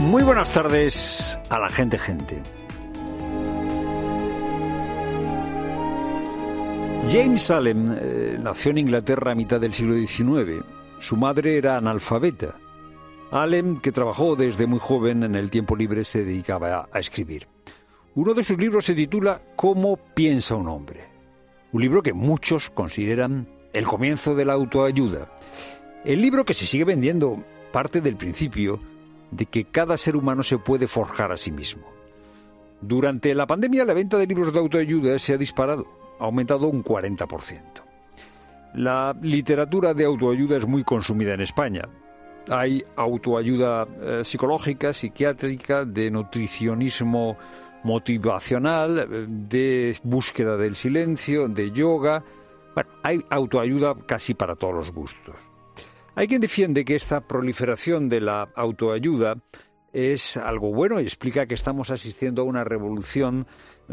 Muy buenas tardes a la gente. James Allen nació en Inglaterra a mitad del siglo XIX. Su madre era analfabeta. Allen, que trabajó desde muy joven, en el tiempo libre se dedicaba a escribir. Uno de sus libros se titula ¿Cómo piensa un hombre? Un libro que muchos consideran el comienzo de la autoayuda. El libro que se sigue vendiendo parte del principio de que cada ser humano se puede forjar a sí mismo. Durante la pandemia, la venta de libros de autoayuda se ha disparado, ha aumentado un 40%. La literatura de autoayuda es muy consumida en España. Hay autoayuda psicológica, psiquiátrica, de nutricionismo motivacional, de búsqueda del silencio, de yoga. Bueno, hay autoayuda casi para todos los gustos. Hay quien defiende que esta proliferación de la autoayuda es algo bueno y explica que estamos asistiendo a una revolución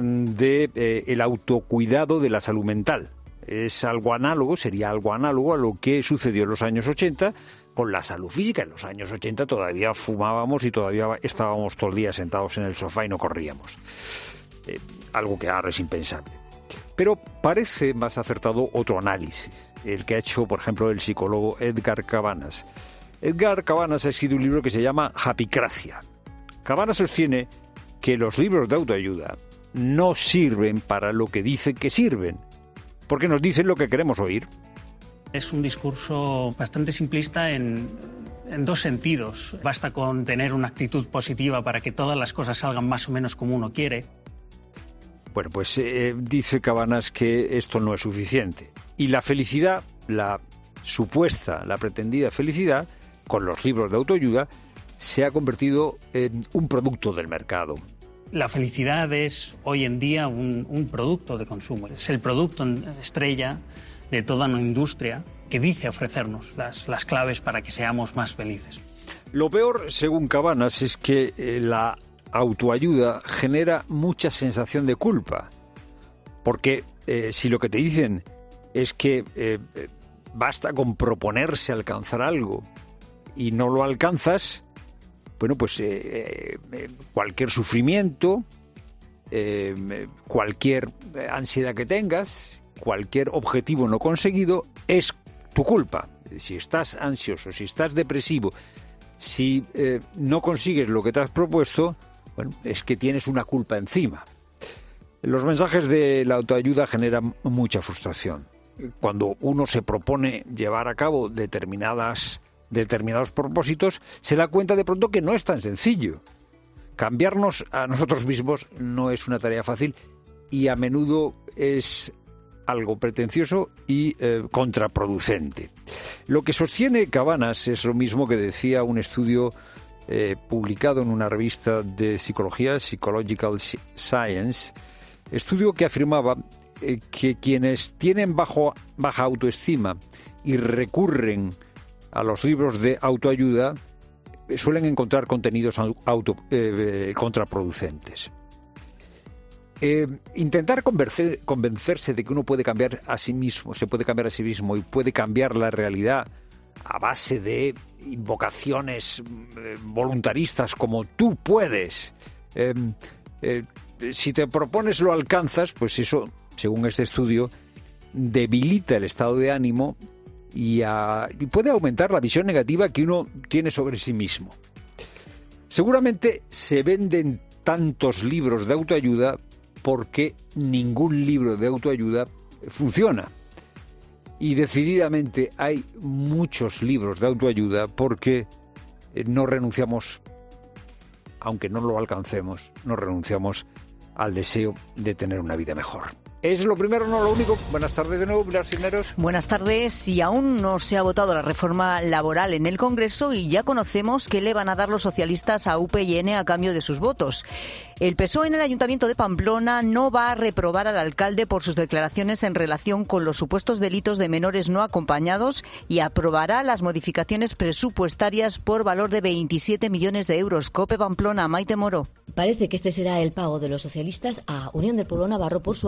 del autocuidado de la salud mental. Es algo análogo, sería algo análogo a lo que sucedió en los años 80 con la salud física. En los años 80 todavía fumábamos y todavía estábamos todo el día sentados en el sofá y no corríamos. Algo que ahora es impensable. Pero parece más acertado otro análisis, el que ha hecho, por ejemplo, el psicólogo Edgar Cabanas. Edgar Cabanas ha escrito un libro que se llama Happycracia. Cabanas sostiene que los libros de autoayuda no sirven para lo que dicen que sirven, porque nos dicen lo que queremos oír. Es un discurso bastante simplista en dos sentidos. Basta con tener una actitud positiva para que todas las cosas salgan más o menos como uno quiere. Bueno, pues dice Cabanas que esto no es suficiente. Y la felicidad, la pretendida felicidad, con los libros de autoayuda, se ha convertido en un producto del mercado. La felicidad es hoy en día un producto de consumo. Es el producto estrella de toda una industria que dice ofrecernos las claves para que seamos más felices. Lo peor, según Cabanas, es que la autoayuda genera mucha sensación de culpa, porque si lo que te dicen es que basta con proponerse alcanzar algo y no lo alcanzas, bueno, pues cualquier sufrimiento, cualquier ansiedad que tengas, cualquier objetivo no conseguido es tu culpa. Si estás ansioso, si estás depresivo, si no consigues lo que te has propuesto, bueno, es que tienes una culpa encima. Los mensajes de la autoayuda generan mucha frustración. Cuando uno se propone llevar a cabo determinados propósitos, se da cuenta de pronto que no es tan sencillo. Cambiarnos a nosotros mismos no es una tarea fácil y a menudo es algo pretencioso y contraproducente. Lo que sostiene Cabanas es lo mismo que decía un estudio publicado en una revista de psicología, Psychological Science, estudio que afirmaba que quienes tienen baja autoestima y recurren a los libros de autoayuda suelen encontrar contenidos contraproducentes. Intentar convencerse de que uno puede cambiar a sí mismo, se puede cambiar a sí mismo y puede cambiar la realidad a base de invocaciones voluntaristas como tú puedes. Si te propones lo alcanzas, pues eso, según este estudio, debilita el estado de ánimo y puede aumentar la visión negativa que uno tiene sobre sí mismo. Seguramente se venden tantos libros de autoayuda porque ningún libro de autoayuda funciona. Y decididamente hay muchos libros de autoayuda porque no renunciamos, aunque no lo alcancemos, no renunciamos al deseo de tener una vida mejor. Es lo primero, no lo único. Buenas tardes de nuevo, Pilar Cisneros. Buenas tardes. Y aún no se ha votado la reforma laboral en el Congreso y ya conocemos qué le van a dar los socialistas a UPyN a cambio de sus votos. El PSOE en el Ayuntamiento de Pamplona no va a reprobar al alcalde por sus declaraciones en relación con los supuestos delitos de menores no acompañados y aprobará las modificaciones presupuestarias por valor de 27 millones de euros. COPE Pamplona, Maite Moro. Parece que este será el pago de los socialistas a Unión del Pueblo Navarro por su apoyo al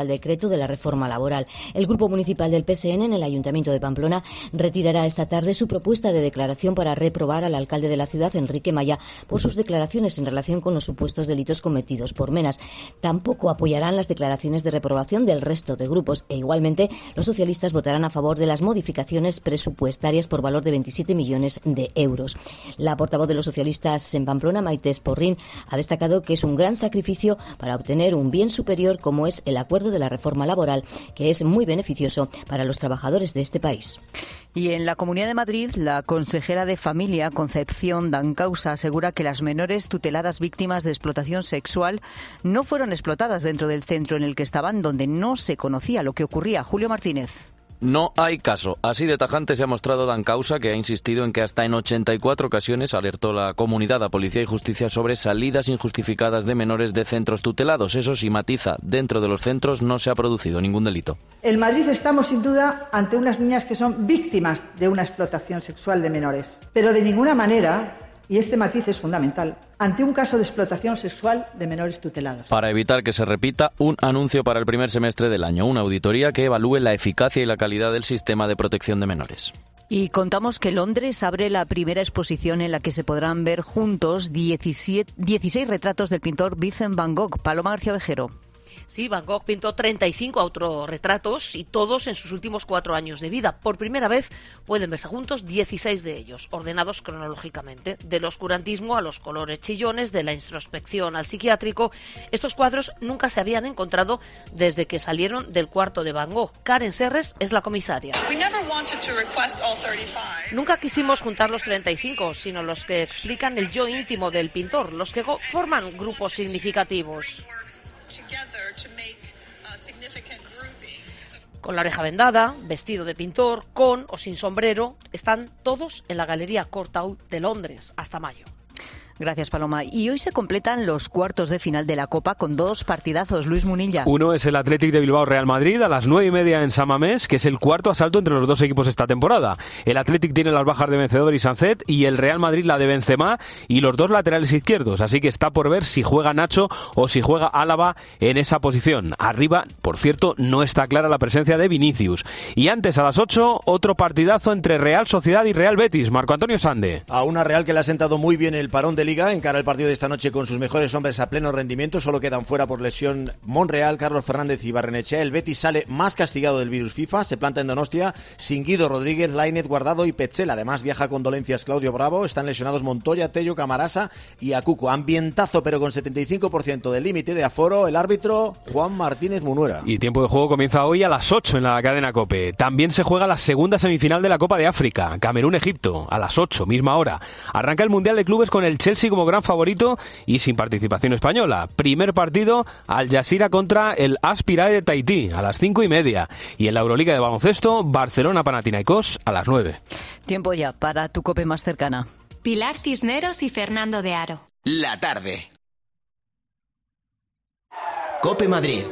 al decreto de la reforma laboral. El grupo municipal del PSN en el Ayuntamiento de Pamplona retirará esta tarde su propuesta de declaración para reprobar al alcalde de la ciudad, Enrique Maya, por sus declaraciones en relación con los supuestos delitos cometidos por Menas. Tampoco apoyarán las declaraciones de reprobación del resto de grupos e igualmente los socialistas votarán a favor de las modificaciones presupuestarias por valor de 27 millones de euros. La portavoz de los socialistas en Pamplona, Maite Esporrín, ha destacado que es un gran sacrificio para obtener un bien superior como es el acuerdo de la reforma laboral, que es muy beneficioso para los trabajadores de este país. Y en la Comunidad de Madrid, la consejera de Familia, Concepción Dancausa, asegura que las menores tuteladas víctimas de explotación sexual no fueron explotadas dentro del centro en el que estaban, donde no se conocía lo que ocurría. Julio Martínez. No hay caso. Así de tajante se ha mostrado Dancausa, que ha insistido en que hasta en 84 ocasiones alertó la comunidad a Policía y Justicia sobre salidas injustificadas de menores de centros tutelados. Eso sí, matiza, dentro de los centros no se ha producido ningún delito. En Madrid estamos sin duda ante unas niñas que son víctimas de una explotación sexual de menores, pero de ninguna manera, y este matiz es fundamental, ante un caso de explotación sexual de menores tutelados. Para evitar que se repita, un anuncio para el primer semestre del año, una auditoría que evalúe la eficacia y la calidad del sistema de protección de menores. Y contamos que Londres abre la primera exposición en la que se podrán ver juntos 16 retratos del pintor Vincent Van Gogh. Paloma García Vejero. Sí, Van Gogh pintó 35 autorretratos y todos en sus últimos 4 años de vida. Por primera vez pueden verse juntos 16 de ellos, ordenados cronológicamente, del oscurantismo a los colores chillones, de la introspección al psiquiátrico. Estos cuadros nunca se habían encontrado desde que salieron del cuarto de Van Gogh. Karen Serres es la comisaria. Nunca quisimos juntar los 35, sino los que explican el yo íntimo del pintor, los que forman grupos significativos. Con la oreja vendada, vestido de pintor, con o sin sombrero, están todos en la Galería Courtauld de Londres hasta mayo. Gracias, Paloma. Y hoy se completan los cuartos de final de la Copa con 2 partidazos. Luis Munilla. Uno es el Athletic de Bilbao-Real Madrid a las 9:30 en San Mamés, que es el cuarto asalto entre los dos equipos esta temporada. El Athletic tiene las bajas de Vencedor y Sancet y el Real Madrid la de Benzema y los dos laterales izquierdos. Así que está por ver si juega Nacho o si juega Álava en esa posición. Arriba, por cierto, no está clara la presencia de Vinicius. Y antes, a las 8, otro partidazo entre Real Sociedad y Real Betis. Marco Antonio Sande. A una Real que le ha sentado muy bien el parón de Liga, encara el partido de esta noche con sus mejores hombres a pleno rendimiento, solo quedan fuera por lesión Monreal, Carlos Fernández y Barrenechea. El Betis sale más castigado del virus FIFA, se planta en Donostia sin Guido Rodríguez, Lainez, Guardado y Petzela. Además viaja con dolencias Claudio Bravo, están lesionados Montoya, Tello, Camarasa y Acuco. Ambientazo pero con 75% del límite de aforo, el árbitro Juan Martínez Munuera. Y tiempo de juego comienza hoy a las 8 en la cadena COPE. También se juega la segunda semifinal de la Copa de África, Camerún-Egipto, a las 8, misma hora. Arranca el Mundial de Clubes con el Chelsea como gran favorito y sin participación española. Primer partido, Al Jazeera contra el Aspirae de Tahití a las 5:30. Y en la Euroliga de baloncesto, Barcelona-Panathinaikos a las 9. Tiempo ya para tu COPE más cercana. Pilar Cisneros y Fernando de Aro. La tarde. COPE Madrid.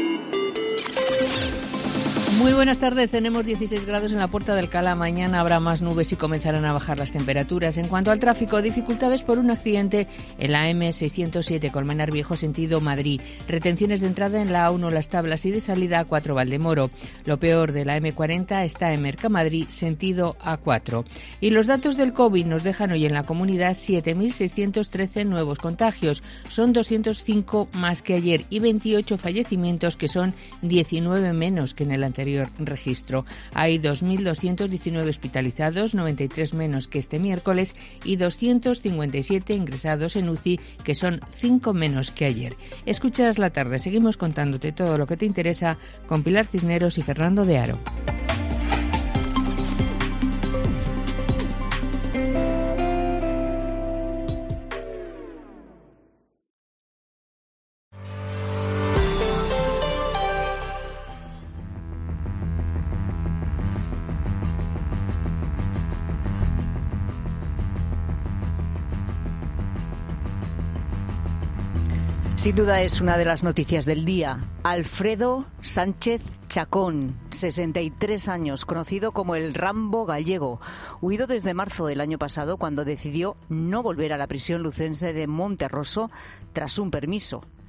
Muy buenas tardes, tenemos 16 grados en la Puerta de Alcalá. Mañana habrá más nubes y comenzarán a bajar las temperaturas. En cuanto al tráfico, dificultades por un accidente en la M607 Colmenar Viejo sentido Madrid. Retenciones de entrada en la A1 Las Tablas y de salida A4 Valdemoro. Lo peor de la M40 está en Mercamadrid sentido A4. Y los datos del COVID nos dejan hoy en la comunidad 7.613 nuevos contagios. Son 205 más que ayer y 28 fallecimientos, que son 19 menos que en el anterior registro. Hay 2.219 hospitalizados, 93 menos que este miércoles, y 257 ingresados en UCI, que son 5 menos que ayer. Escuchas la tarde, seguimos contándote todo lo que te interesa con Pilar Cisneros y Fernando de Aro. Sin duda es una de las noticias del día. Alfredo Sánchez Chacón, 63 años, conocido como el Rambo gallego, huido desde marzo del año pasado cuando decidió no volver a la prisión lucense de Monterroso tras un permiso.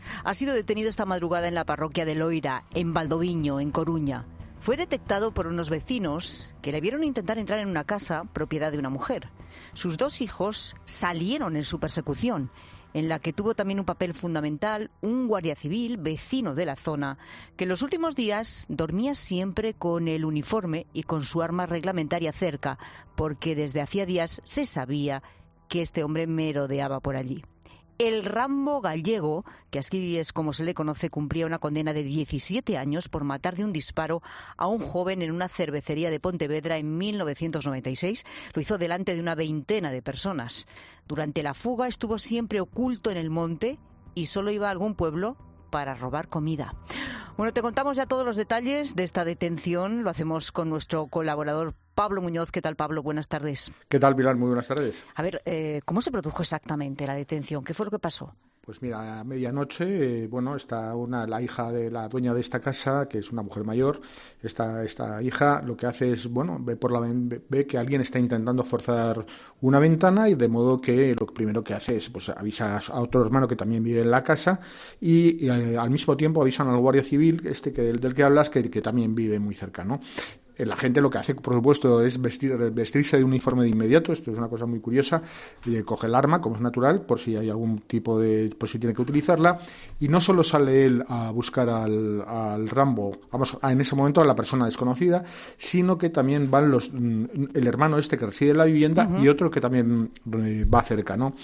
Ha sido detenido esta madrugada en la parroquia de Loira, en Valdoviño, en Coruña. Fue detectado por unos vecinos que le vieron intentar entrar en una casa propiedad de una mujer. Sus 2 hijos salieron en su persecución, en la que tuvo también un papel fundamental un guardia civil, vecino de la zona, que en los últimos días dormía siempre con el uniforme y con su arma reglamentaria cerca, porque desde hacía días se sabía que este hombre merodeaba por allí. El Rambo gallego, que así es como se le conoce, cumplía una condena de 17 años por matar de un disparo a un joven en una cervecería de Pontevedra en 1996. Lo hizo delante de una veintena de personas. Durante la fuga estuvo siempre oculto en el monte y solo iba a algún pueblo para robar comida. Bueno, te contamos ya todos los detalles de esta detención. Lo hacemos con nuestro colaborador Pablo Muñoz. ¿Qué tal, Pablo? Buenas tardes. ¿Qué tal, Pilar? Muy buenas tardes. A ver, ¿cómo se produjo exactamente la detención? ¿Qué fue lo que pasó? Pues mira, a medianoche, está la hija de la dueña de esta casa, que es una mujer mayor. Esta hija lo que hace es, ve que alguien está intentando forzar una ventana, y de modo que lo primero que hace es, pues, avisa a otro hermano que también vive en la casa, y al mismo tiempo avisan al guardia civil, del que hablas, que también vive muy cerca, ¿no? La gente lo que hace, por supuesto, es vestirse de uniforme de inmediato. Esto es una cosa muy curiosa. Coge el arma, como es natural, por si hay algún tipo por si tiene que utilizarla. Y no solo sale él a buscar al Rambo, en ese momento a la persona desconocida, sino que también van el hermano que reside en la vivienda, y otro que también va cerca, ¿no?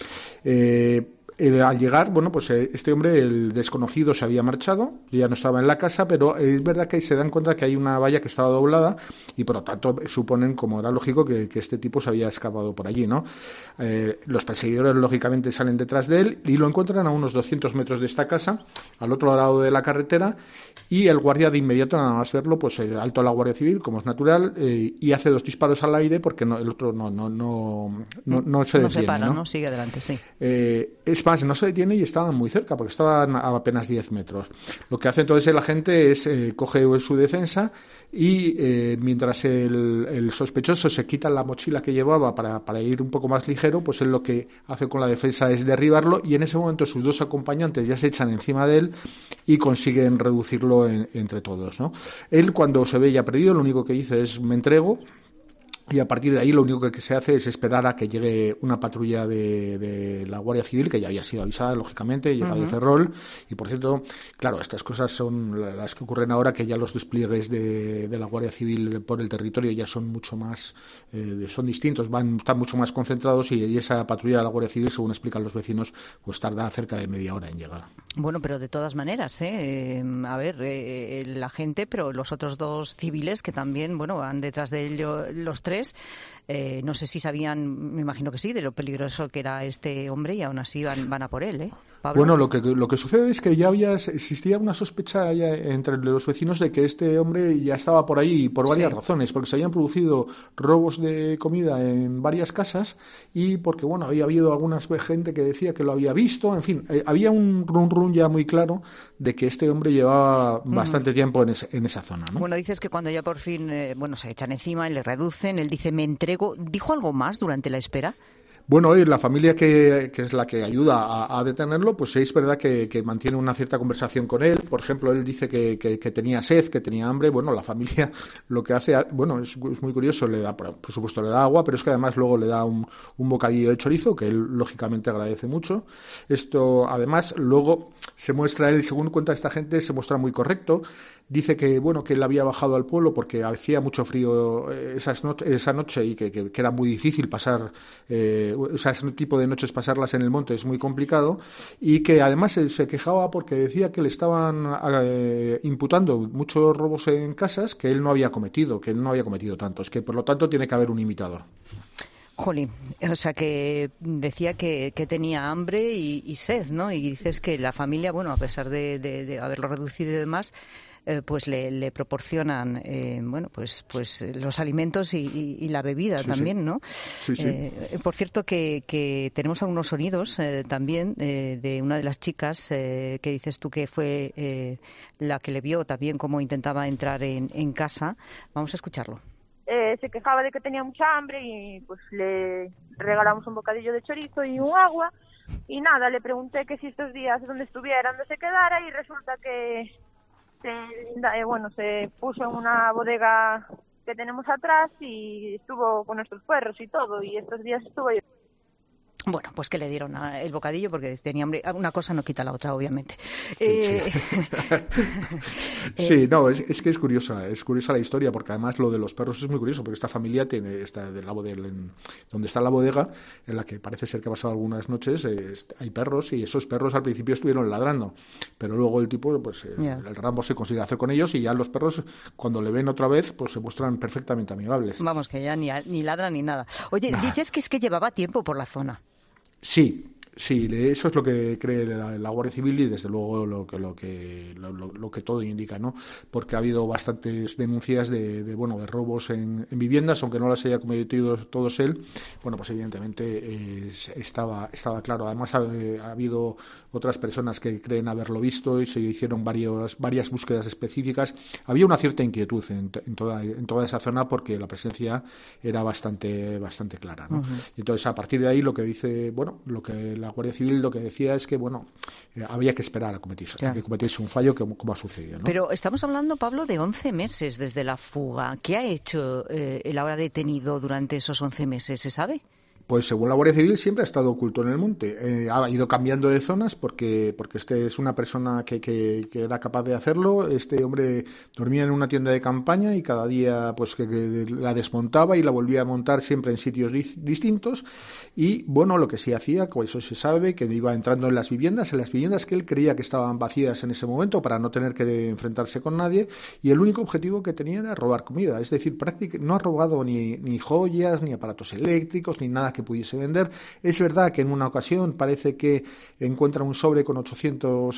Al llegar, este hombre, el desconocido, se había marchado, ya no estaba en la casa, pero es verdad que se dan cuenta que hay una valla que estaba doblada, y por lo tanto suponen, como era lógico, que este tipo se había escapado por allí, ¿no? Los perseguidores, lógicamente, salen detrás de él y lo encuentran a unos 200 metros de esta casa, al otro lado de la carretera, y el guardia de inmediato, nada más verlo, alto a la Guardia Civil, como es natural, y hace 2 disparos al aire, porque el otro no se detiene. No se para, ¿no? Sigue adelante, sí. Es más, no se detiene y estaban muy cerca, porque estaban a apenas 10 metros. Lo que hace entonces el agente es coge su defensa, y mientras el sospechoso se quita la mochila que llevaba para ir un poco más ligero, pues él lo que hace con la defensa es derribarlo, y en ese momento sus 2 acompañantes ya se echan encima de él y consiguen reducirlo entre todos, ¿no? Él, cuando se ve ya perdido, lo único que dice es: me entrego. Y a partir de ahí lo único que se hace es esperar a que llegue una patrulla de la Guardia Civil, que ya había sido avisada, lógicamente, llega de Ferrol. Y, por cierto, claro, estas cosas son las que ocurren ahora, que ya los despliegues de la Guardia Civil por el territorio ya son mucho más, son distintos, están mucho más concentrados, y esa patrulla de la Guardia Civil, según explican los vecinos, pues tarda cerca de media hora en llegar. Bueno, pero de todas maneras, la gente, pero los otros 2 civiles que también, van detrás de ellos, los 3, no sé si sabían, me imagino que sí, de lo peligroso que era este hombre, y aún así van a por él, ¿eh? Pablo. Bueno, lo que sucede es que ya existía una sospecha ya entre los vecinos de que este hombre ya estaba por ahí por varias razones, porque se habían producido robos de comida en varias casas, y porque había habido alguna gente que decía que lo había visto. En fin, había un run ya muy claro de que este hombre llevaba bastante tiempo en esa zona, ¿no? Bueno, dices que cuando ya por fin se echan encima y le reducen, él dice: me entrego. ¿Dijo algo más durante la espera? Bueno, y la familia que es la que ayuda a detenerlo, pues es verdad que mantiene una cierta conversación con él. Por ejemplo, él dice que tenía sed, que tenía hambre. Bueno, la familia lo que hace, es muy curioso, le da, por supuesto, le da agua, pero es que además luego le da un bocadillo de chorizo, que él lógicamente agradece mucho. Esto, además, luego se muestra él, según cuenta esta gente, se muestra muy correcto. Dice que él había bajado al pueblo porque hacía mucho frío esa noche, y que era muy difícil pasar, ese tipo de noches pasarlas en el monte es muy complicado, y que además se quejaba porque decía que le estaban imputando muchos robos en casas que él no había cometido tantos, que por lo tanto tiene que haber un imitador. Jolín, o sea que decía que tenía hambre y sed, ¿no? Y dices que la familia, a pesar de haberlo reducido y demás, pues le proporcionan pues los alimentos y la bebida también, ¿no? Sí. Por cierto, que tenemos algunos sonidos también de una de las chicas que dices tú que fue la que le vio también cómo intentaba entrar en casa. Vamos a escucharlo. Se quejaba de que tenía mucha hambre, y pues le regalamos un bocadillo de chorizo y un agua, Y nada, le pregunté que si estos días donde estuviera, donde se quedara, y resulta que se puso en una bodega que tenemos atrás y estuvo con nuestros perros y todo, y estos días estuvo yo. Bueno, pues que le dieron el bocadillo porque tenía hambre. Una cosa no quita la otra, obviamente. Sí, no, es que es curiosa la historia, porque además lo de los perros es muy curioso, porque esta familia tiene donde está la bodega, en la que parece ser que ha pasado algunas noches, hay perros, y esos perros al principio estuvieron ladrando, pero luego el tipo, pues el Rambo se consigue hacer con ellos, y ya los perros, cuando le ven otra vez, pues se muestran perfectamente amigables. Vamos, que ya ni ladran ni nada. Oye, dices que es que llevaba tiempo por la zona. Sí, eso es lo que cree la Guardia Civil, y desde luego lo que todo indica, ¿no? Porque ha habido bastantes denuncias de robos en viviendas, aunque no las haya cometido todos él. Bueno, pues evidentemente estaba claro. Además ha habido otras personas que creen haberlo visto, y se hicieron varias búsquedas específicas. Había una cierta inquietud en toda esa zona, porque la presencia era bastante clara, ¿no? Uh-huh. Y entonces, a partir de ahí, lo que la Guardia Civil lo que decía es que, había que esperar a que cometiese un fallo, como ha sucedido, ¿no? Pero estamos hablando, Pablo, de 11 meses desde la fuga. ¿Qué ha hecho el ahora detenido durante esos 11 meses? ¿Se sabe? Pues según la Guardia Civil siempre ha estado oculto en el monte. Ha ido cambiando de zonas porque este es una persona que era capaz de hacerlo. Este hombre dormía en una tienda de campaña y cada día pues que la desmontaba y la volvía a montar siempre en sitios distintos. Y lo que sí hacía, como eso se sabe, que iba entrando en las viviendas que él creía que estaban vacías en ese momento para no tener que enfrentarse con nadie, y el único objetivo que tenía era robar comida. Es decir, no ha robado ni joyas, ni aparatos eléctricos, ni nada que pudiese vender. Es verdad que en una ocasión parece que encuentra un sobre con 800,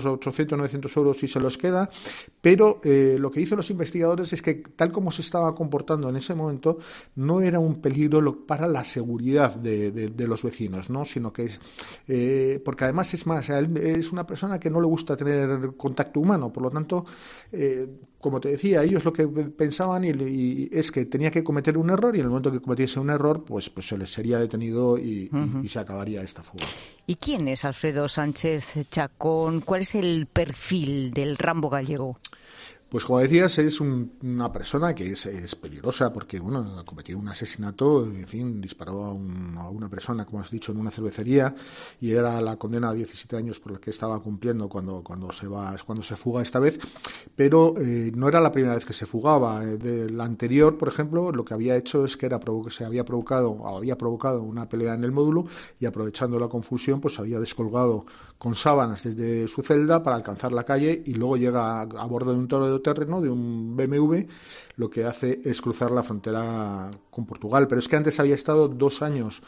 900 euros y se los queda, pero lo que dicen los investigadores es que tal como se estaba comportando en ese momento no era un peligro para la seguridad de los vecinos, ¿no? Sino que porque además es una persona que no le gusta tener contacto humano, por lo tanto, como te decía, ellos lo que pensaban y es que tenía que cometer un error, y en el momento que cometiese un error, pues se les sería detenido y se acabaría esta fuga. ¿Y quién es Alfredo Sánchez Chacón? ¿Cuál es el perfil del Rambo gallego? Pues como decías, es una persona que es peligrosa porque, ha cometido un asesinato, en fin, disparó a una persona, como has dicho, en una cervecería, y era la condena a 17 años por la que estaba cumpliendo cuando se fuga esta vez, pero no era la primera vez que se fugaba. De la anterior, por ejemplo, lo que había hecho es que había provocado una pelea en el módulo, y aprovechando la confusión, pues había descolgado con sábanas desde su celda para alcanzar la calle, y luego llega a bordo de un todoterreno, de un BMW, lo que hace es cruzar la frontera con Portugal. Pero es que antes había estado 2 años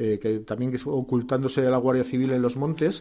ocultándose de la Guardia Civil en los montes.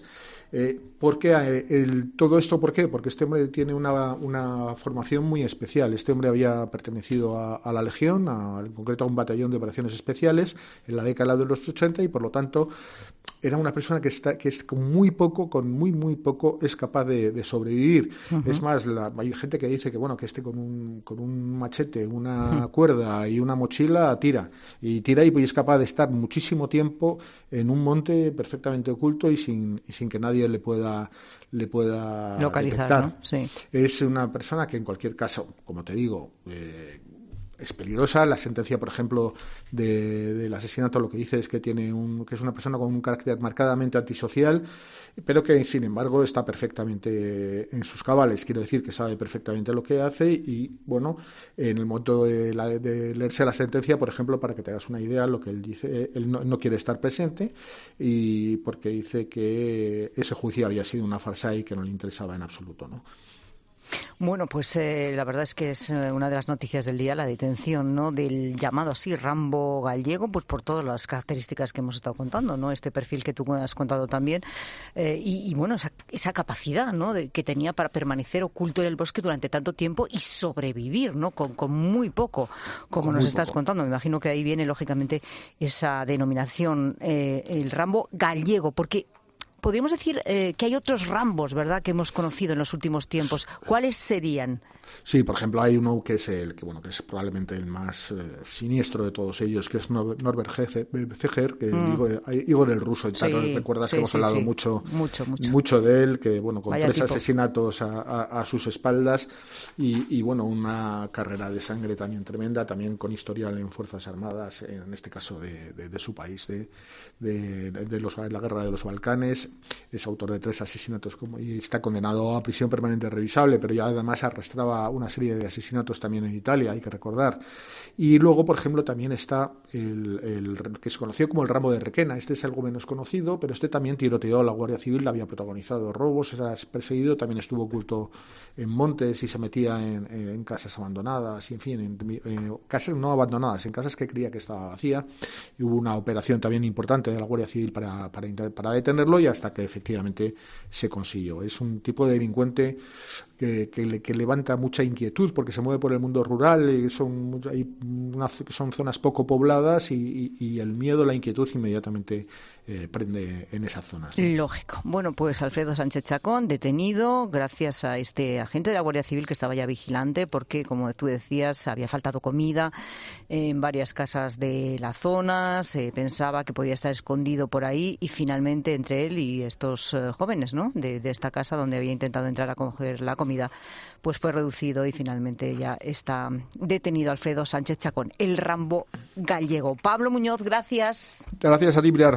¿Todo esto por qué? Porque este hombre tiene una formación muy especial. Este hombre había pertenecido a la Legión, en concreto a un batallón de operaciones especiales en la década de los 80, y por lo tanto era una persona que es con muy poco es capaz de sobrevivir. Uh-huh. Es más, hay gente que dice que con un machete, una cuerda y una mochila tira y es capaz de estar muchísimo tiempo en un monte perfectamente oculto y sin que nadie le pueda localizar, detectar, ¿no? Sí. Es una persona que en cualquier caso, como te digo, es peligrosa. La sentencia, por ejemplo, del asesinato lo que dice es que es una persona con un carácter marcadamente antisocial, pero que sin embargo está perfectamente en sus cabales. Quiero decir que sabe perfectamente lo que hace, y en el momento de leerse la sentencia, por ejemplo, para que te hagas una idea, lo que él dice, él no quiere estar presente, y porque dice que ese juicio había sido una farsa y que no le interesaba en absoluto, ¿no? Bueno, pues la verdad es que es una de las noticias del día, la detención, ¿no?, del llamado así Rambo gallego, pues por todas las características que hemos estado contando, ¿no? Este perfil que tú has contado también, esa capacidad, ¿no?, que tenía para permanecer oculto en el bosque durante tanto tiempo y sobrevivir, ¿no?, con muy poco, como nos estás contando. Me imagino que ahí viene lógicamente esa denominación, el Rambo gallego, porque podríamos decir que hay otros Rambos, ¿verdad?, que hemos conocido en los últimos tiempos. ¿Cuáles serían? Sí, por ejemplo, hay uno que es que es probablemente el más siniestro de todos ellos, que es Norbert Feger, que Igor el ruso. Recuerdas que hemos hablado mucho de él, que con tres asesinatos a sus espaldas y una carrera de sangre también tremenda, también con historial en Fuerzas Armadas, en este caso de su país, de la guerra de los Balcanes. Es autor de 3 asesinatos y está condenado a prisión permanente revisable, pero ya además arrastraba una serie de asesinatos también en Italia, hay que recordar. Y luego, por ejemplo, también está el que se conoció como el Rambo de Requena. Este es algo menos conocido, pero este también tiroteó a la Guardia Civil, había protagonizado robos, era perseguido, también estuvo oculto en montes y se metía en casas abandonadas, y en fin, en casas no abandonadas, en casas que creía que estaba vacía. Y hubo una operación también importante de la Guardia Civil para detenerlo, y hasta que efectivamente se consiguió. Es un tipo de delincuente que levanta mucha inquietud porque se mueve por el mundo rural y son zonas poco pobladas y el miedo, la inquietud inmediatamente prende en esas zonas. Lógico. Bueno, pues Alfredo Sánchez Chacón, detenido gracias a este agente de la Guardia Civil que estaba ya vigilante porque, como tú decías, había faltado comida en varias casas de la zona, se pensaba que podía estar escondido por ahí y finalmente entre él y estos jóvenes, ¿no?, de esta casa donde había intentado entrar a coger la comida, pues fue reducido y finalmente ya está detenido Alfredo Sánchez Chacón, el Rambo gallego. Pablo Muñoz, gracias. Gracias a ti, Pilar.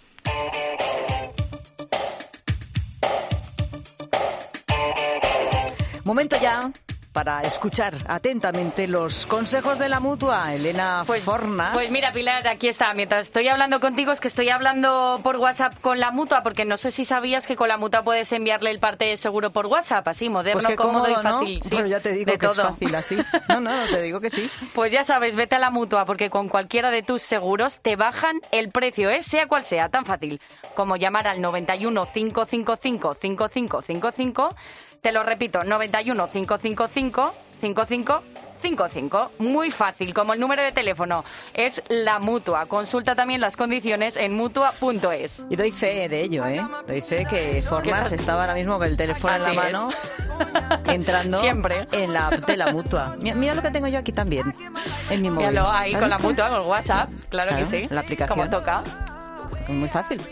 Momento ya para escuchar atentamente los consejos de la Mutua. Elena Fornas. Pues mira, Pilar, aquí está. Mientras estoy hablando contigo, es que estoy hablando por WhatsApp con la Mutua, porque no sé si sabías que con la Mutua puedes enviarle el parte de seguro por WhatsApp, así, moderno, pues cómodo y ¿no? fácil. Sí, bueno, ya te digo que todo. Es fácil así. No, te digo que sí. Pues ya sabes, vete a la Mutua, porque con cualquiera de tus seguros te bajan el precio, sea cual sea, tan fácil como llamar al 91 555 5555. Te lo repito, 91 555 5555. Muy fácil, como el número de teléfono. Es la Mutua. Consulta también las condiciones en mutua.es. Y doy fe de ello, ¿eh? Doy fe que Fornas estaba ahora mismo con el teléfono en la mano, entrando siempre en la app de la Mutua. Mira lo que tengo yo aquí también, en mi móvil. Míralo ahí con la Mutua, con WhatsApp. Claro que sí. La aplicación. Como toca. Muy fácil.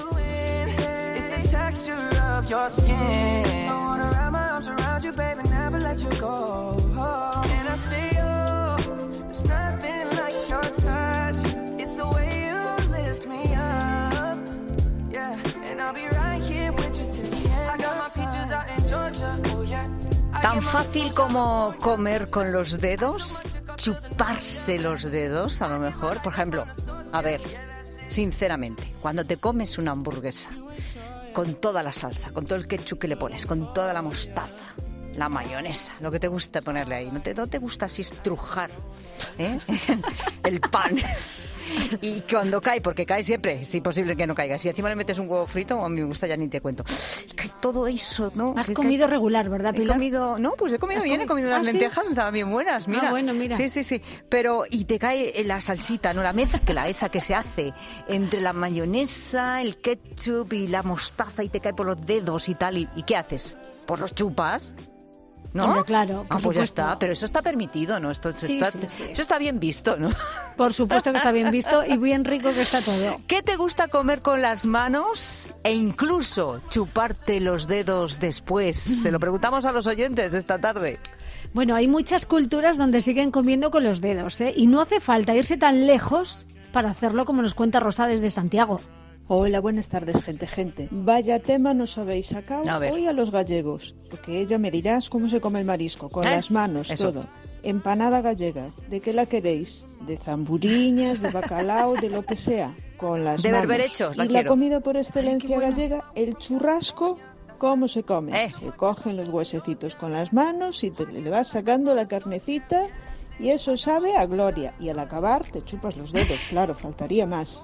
Your skin. I wanna wrap my arms around you, baby, never let you go. And I say, there's nothing like your touch. It's the way you lift me up. Yeah, and I'll be right here with you till the end. I got my peaches out in Georgia. Oh yeah. Tan fácil como comer con los dedos, chuparse los dedos, a lo mejor. Por ejemplo, a ver, sinceramente, cuando te comes una hamburguesa con toda la salsa, con todo el ketchup que le pones, con toda la mostaza, la mayonesa, lo que te gusta ponerle ahí, no te gusta así estrujar el pan. Y cuando cae, porque cae siempre, es imposible que no caiga. Si encima le metes un huevo frito, a mí me gusta, ya ni te cuento. Cae todo eso, ¿no? Has comido regular, ¿verdad, Pilar? He comido bien, he comido unas lentejas, estaban bien buenas, mira. Bueno, mira. Sí. Pero, y te cae la salsita, ¿no? La mezcla esa que se hace entre la mayonesa, el ketchup y la mostaza y te cae por los dedos y tal. ¿Y qué haces? ¿Pues los chupas? ¿No? Hombre, claro. Pues ya está, pero eso está permitido, ¿no? Eso está bien visto, ¿no? Por supuesto que está bien visto y bien rico que está todo. ¿Qué te gusta comer con las manos e incluso chuparte los dedos después? Se lo preguntamos a los oyentes esta tarde. Bueno, hay muchas culturas donde siguen comiendo con los dedos, y no hace falta irse tan lejos para hacerlo, como nos cuenta Rosa desde Santiago. Hola, buenas tardes, gente. Vaya tema nos habéis sacado hoy a los gallegos, porque ella me dirás cómo se come el marisco, con las manos, eso. Todo. Empanada gallega, ¿de qué la queréis? De zamburiñas, de bacalao, de lo que sea, con las de manos. berberechos, y la comida por excelencia gallega, el churrasco, ¿cómo se come? Se cogen los huesecitos con las manos y le vas sacando la carnecita y eso sabe a gloria. Y al acabar te chupas los dedos, claro, faltaría más.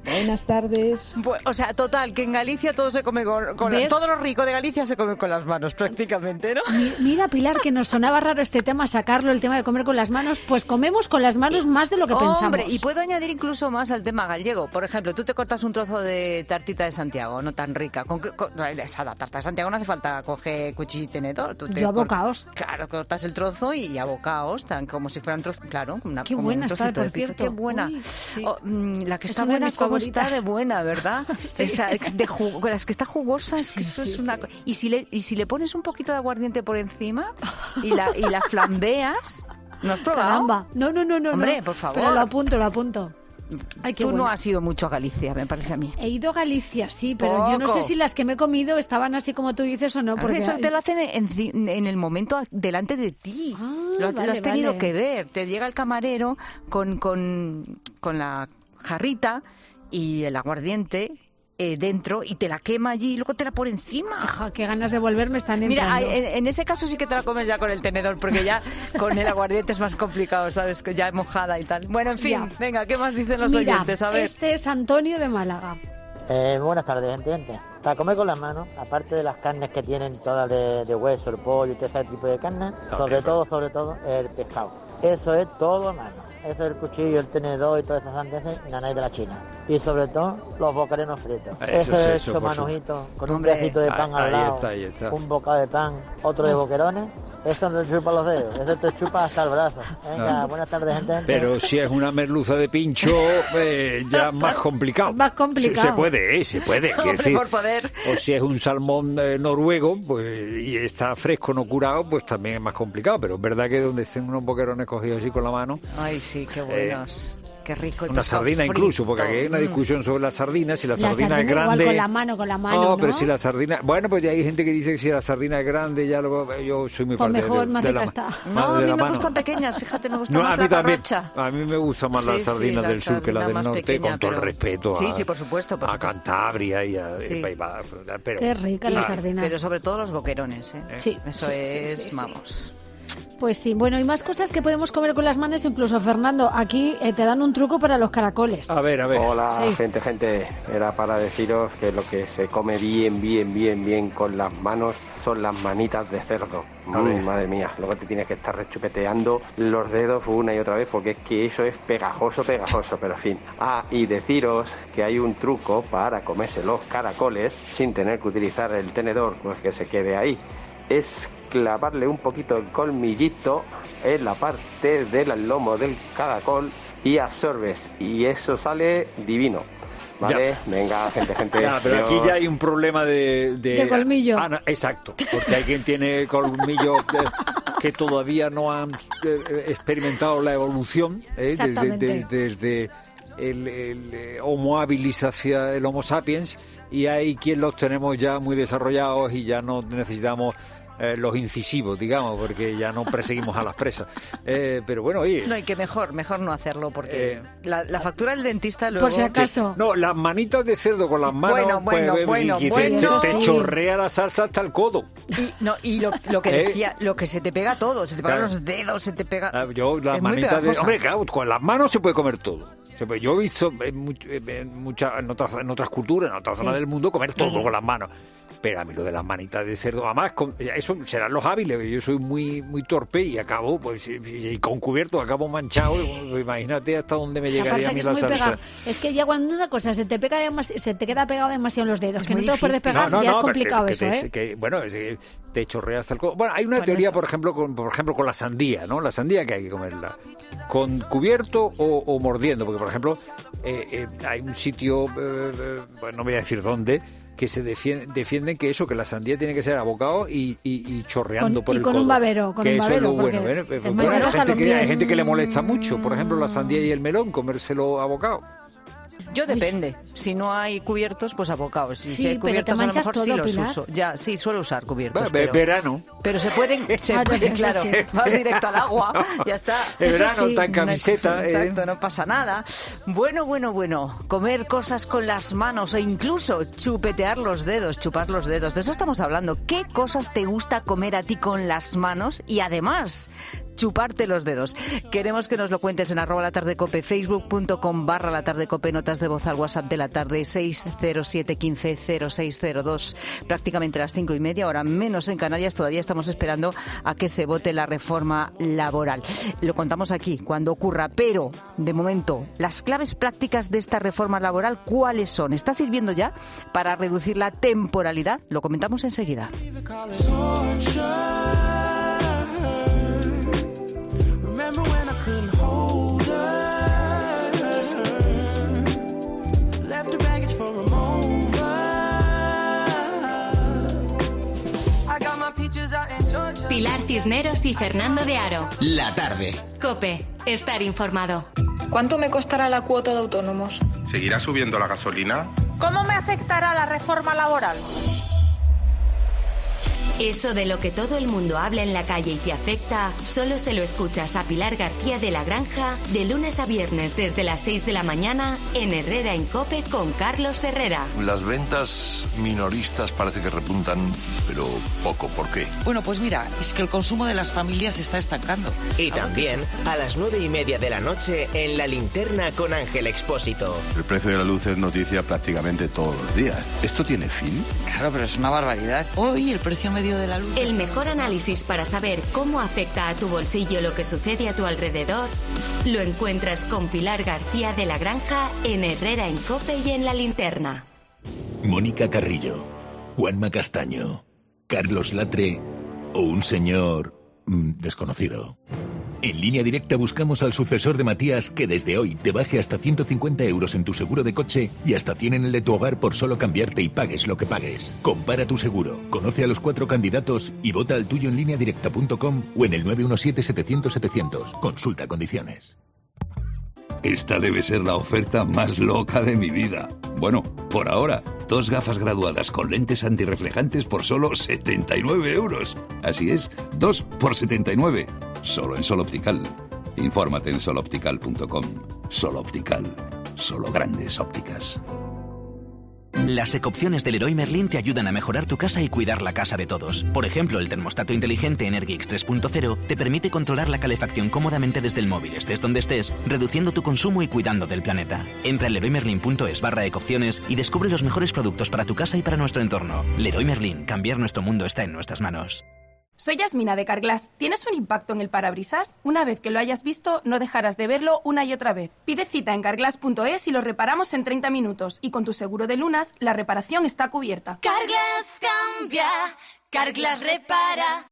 Buenas tardes. O sea, total, que en Galicia todo se come con todo lo rico de Galicia se come con las manos, prácticamente, ¿no? Mira, Pilar, que nos sonaba raro este tema, sacarlo, el tema de comer con las manos. Pues comemos con las manos más de lo que pensamos. Hombre, y puedo añadir incluso más al tema gallego. Por ejemplo, tú te cortas un trozo de tartita de Santiago, no tan rica. La tarta de Santiago no hace falta coger cuchillo y tenedor. Yo a bocaos. Claro, cortas el trozo y a bocaos, tan como si fueran trozos. Claro, qué buena está, de pizza, qué buena. Uy, sí. La que está buena, como está de buena, ¿verdad? Sí. Las que está jugosa, es que eso es una... Y si le pones un poquito de aguardiente por encima y la flambeas... ¿No has probado? Caramba. No. Hombre, por favor. Pero lo apunto. Ay, Tú no has ido mucho a Galicia, me parece a mí. He ido a Galicia, sí, pero yo no sé si las que me he comido estaban así como tú dices o no. Porque eso te lo hacen en el momento delante de ti. Lo has tenido que ver. Te llega el camarero con la jarrita y el aguardiente dentro y te la quema allí y luego te la pone encima. Ajá, qué ganas de volverme están entrando. Mira, en ese caso sí que te la comes ya con el tenedor, porque ya con el aguardiente es más complicado, ¿sabes? Que ya es mojada y tal. Bueno, en fin, venga, ¿qué más dicen los oyentes? A ver. Este es Antonio de Málaga. Buenas tardes, gente. Para comer con las manos, aparte de las carnes que tienen todas de hueso, el pollo y todo ese tipo de carne, sobre todo el pescado. Eso es todo a mano. Eso es el cuchillo, el tenedor y todas esas sandeces, nada de la China. Y sobre todo, los bocarenos fritos. Eso es hecho manojito, con un pedacito de pan al lado, ahí está. un bocado de pan, otro de boquerones. Eso no te chupa los dedos, eso te chupa hasta el brazo. Venga, buenas tardes, gente. Pero si es una merluza de pincho, ya más complicado. Más complicado. Se puede. Hombre, decir, por poder. O si es un salmón noruego pues y está fresco, no curado, pues también es más complicado. Pero es verdad que donde estén unos boquerones cogidos así con la mano... Ay, sí, qué buenos. Qué rico el una sardina frito. Incluso, porque aquí hay una discusión sobre las sardinas, si la sardina es grande... Igual con la mano, ¿no? Pero si la sardina... Bueno, pues ya hay gente que dice que si la sardina es grande, ya luego yo soy muy parte mejor, de la está. No, a mí me gustan pequeñas, fíjate, me gusta más la carrocha. A mí me gusta más las sardinas del sur que la del norte, pequeña, con todo el respeto sí, por supuesto. A Cantabria y a... Pero, qué rica la sardina. Pero sobre todo los boquerones, ¿eh? Sí. Eso es, vamos... Pues sí, bueno, y más cosas que podemos comer con las manos, incluso Fernando, aquí te dan un truco para los caracoles. A ver. Hola, gente, era para deciros que lo que se come bien con las manos son las manitas de cerdo. Madre mía, luego te tienes que estar rechupeteando los dedos una y otra vez porque es que eso es pegajoso, pero en fin. Y deciros que hay un truco para comerse los caracoles sin tener que utilizar el tenedor, pues que se quede ahí. Es clavarle un poquito el colmillito en la parte del lomo del caracol y absorbes y eso sale divino. ¿Vale? Ya. Venga, gente. Ya, pero aquí ya hay un problema de colmillo. No, exacto, porque hay quien tiene colmillo que todavía no han experimentado la evolución desde el Homo habilis hacia el Homo sapiens, y hay quien los tenemos ya muy desarrollados y ya no necesitamos los incisivos, digamos, porque ya no perseguimos a las presas. Pero bueno, oye... No, y que mejor no hacerlo, porque la factura del dentista luego... Por si acaso. No, las manitas de cerdo con las manos... Bueno, te chorrea la salsa hasta el codo. Y lo que decía, lo que se te pega todo, se te pegan los dedos, se te pega... Yo, las manitas de... Hombre, claro, con las manos se puede comer todo. Yo he visto en otras culturas, en otras zonas del mundo, comer todo con las manos. Pero a mí lo de las manitas de cerdo, además, eso serán los hábiles. Yo soy muy torpe y acabo, pues, y con cubierto, acabo manchado. Imagínate hasta dónde me llegaría a mí la salsa. Es que ya cuando una cosa se te queda pegado demasiado en los dedos, que no te lo puedes pegar, ya es complicado eso, te chorrea hasta el codo. Bueno, hay una teoría, por ejemplo, con la sandía, ¿no? La sandía que hay que comerla con cubierto o mordiendo, porque, por ejemplo, hay un sitio, no voy a decir dónde, que se defienden que la sandía tiene que ser a bocado y chorreando por el codo. Y con un babero. Que eso es lo bueno. Hay gente que le molesta mucho, por ejemplo, la sandía y el melón, comérselo a bocado. Yo depende. Si no hay cubiertos, pues a bocados. Si hay cubiertos, a lo mejor todo, sí los Pilar. uso. Ya, sí, suelo usar cubiertos. Verano. Pero se pueden, claro, vas directo al agua, ya está. El verano está en camiseta. Exacto, no pasa nada. Bueno. Comer cosas con las manos o incluso chupetear los dedos, chupar los dedos. De eso estamos hablando. ¿Qué cosas te gusta comer a ti con las manos? Y además... chuparte los dedos. Queremos que nos lo cuentes en @latardecope, facebook.com/latardecope. notas de voz al WhatsApp de la tarde 607 15 0602. Prácticamente a las 5:30, ahora menos en Canarias. Todavía estamos esperando a que se vote la reforma laboral. Lo contamos aquí cuando ocurra, pero de momento, las claves prácticas de esta reforma laboral, ¿cuáles son? ¿Está sirviendo ya para reducir la temporalidad? Lo comentamos enseguida. Pilar Cisneros y Fernando de Aro. La tarde. COPE. Estar informado. ¿Cuánto me costará la cuota de autónomos? ¿Seguirá subiendo la gasolina? ¿Cómo me afectará la reforma laboral? Eso de lo que todo el mundo habla en la calle y te afecta, solo se lo escuchas a Pilar García de la Granja de lunes a viernes desde las 6 de la mañana en Herrera en COPE con Carlos Herrera. Las ventas minoristas parece que repuntan, pero poco. ¿Por qué? Bueno, pues mira, es que el consumo de las familias se está estancando. Y también a las 9:30 de la noche en La Linterna con Ángel Expósito. El precio de la luz es noticia prácticamente todos los días. ¿Esto tiene fin? Claro, pero es una barbaridad. Hoy el precio medio de la luz. El mejor análisis para saber cómo afecta a tu bolsillo lo que sucede a tu alrededor lo encuentras con Pilar García de la Granja en Herrera en COPE y en La Linterna. Mónica Carrillo, Juanma Castaño, Carlos Latre o un señor desconocido. En Línea Directa buscamos al sucesor de Matías que desde hoy te baje hasta 150 euros en tu seguro de coche y hasta 100 en el de tu hogar por solo cambiarte y pagues lo que pagues. Compara tu seguro, conoce a los 4 candidatos y vota al tuyo en lineadirecta.com o en el 917-700-700. Consulta condiciones. Esta debe ser la oferta más loca de mi vida. Bueno, por ahora, 2 gafas graduadas con lentes antirreflejantes por solo 79 euros. Así es, 2 por 79. Solo en Sol Optical. Infórmate en soloptical.com. Sol Optical. Solo grandes ópticas. Las ecopciones del Leroy Merlin te ayudan a mejorar tu casa y cuidar la casa de todos. Por ejemplo, el termostato inteligente Energix 3.0 te permite controlar la calefacción cómodamente desde el móvil, estés donde estés, reduciendo tu consumo y cuidando del planeta. Entra en leroymerlin.es/ecopciones y descubre los mejores productos para tu casa y para nuestro entorno. Leroy Merlin, cambiar nuestro mundo está en nuestras manos. Soy Yasmina de Carglass. ¿Tienes un impacto en el parabrisas? Una vez que lo hayas visto, no dejarás de verlo una y otra vez. Pide cita en carglass.es y lo reparamos en 30 minutos. Y con tu seguro de lunas, la reparación está cubierta. Carglass cambia, Carglass repara.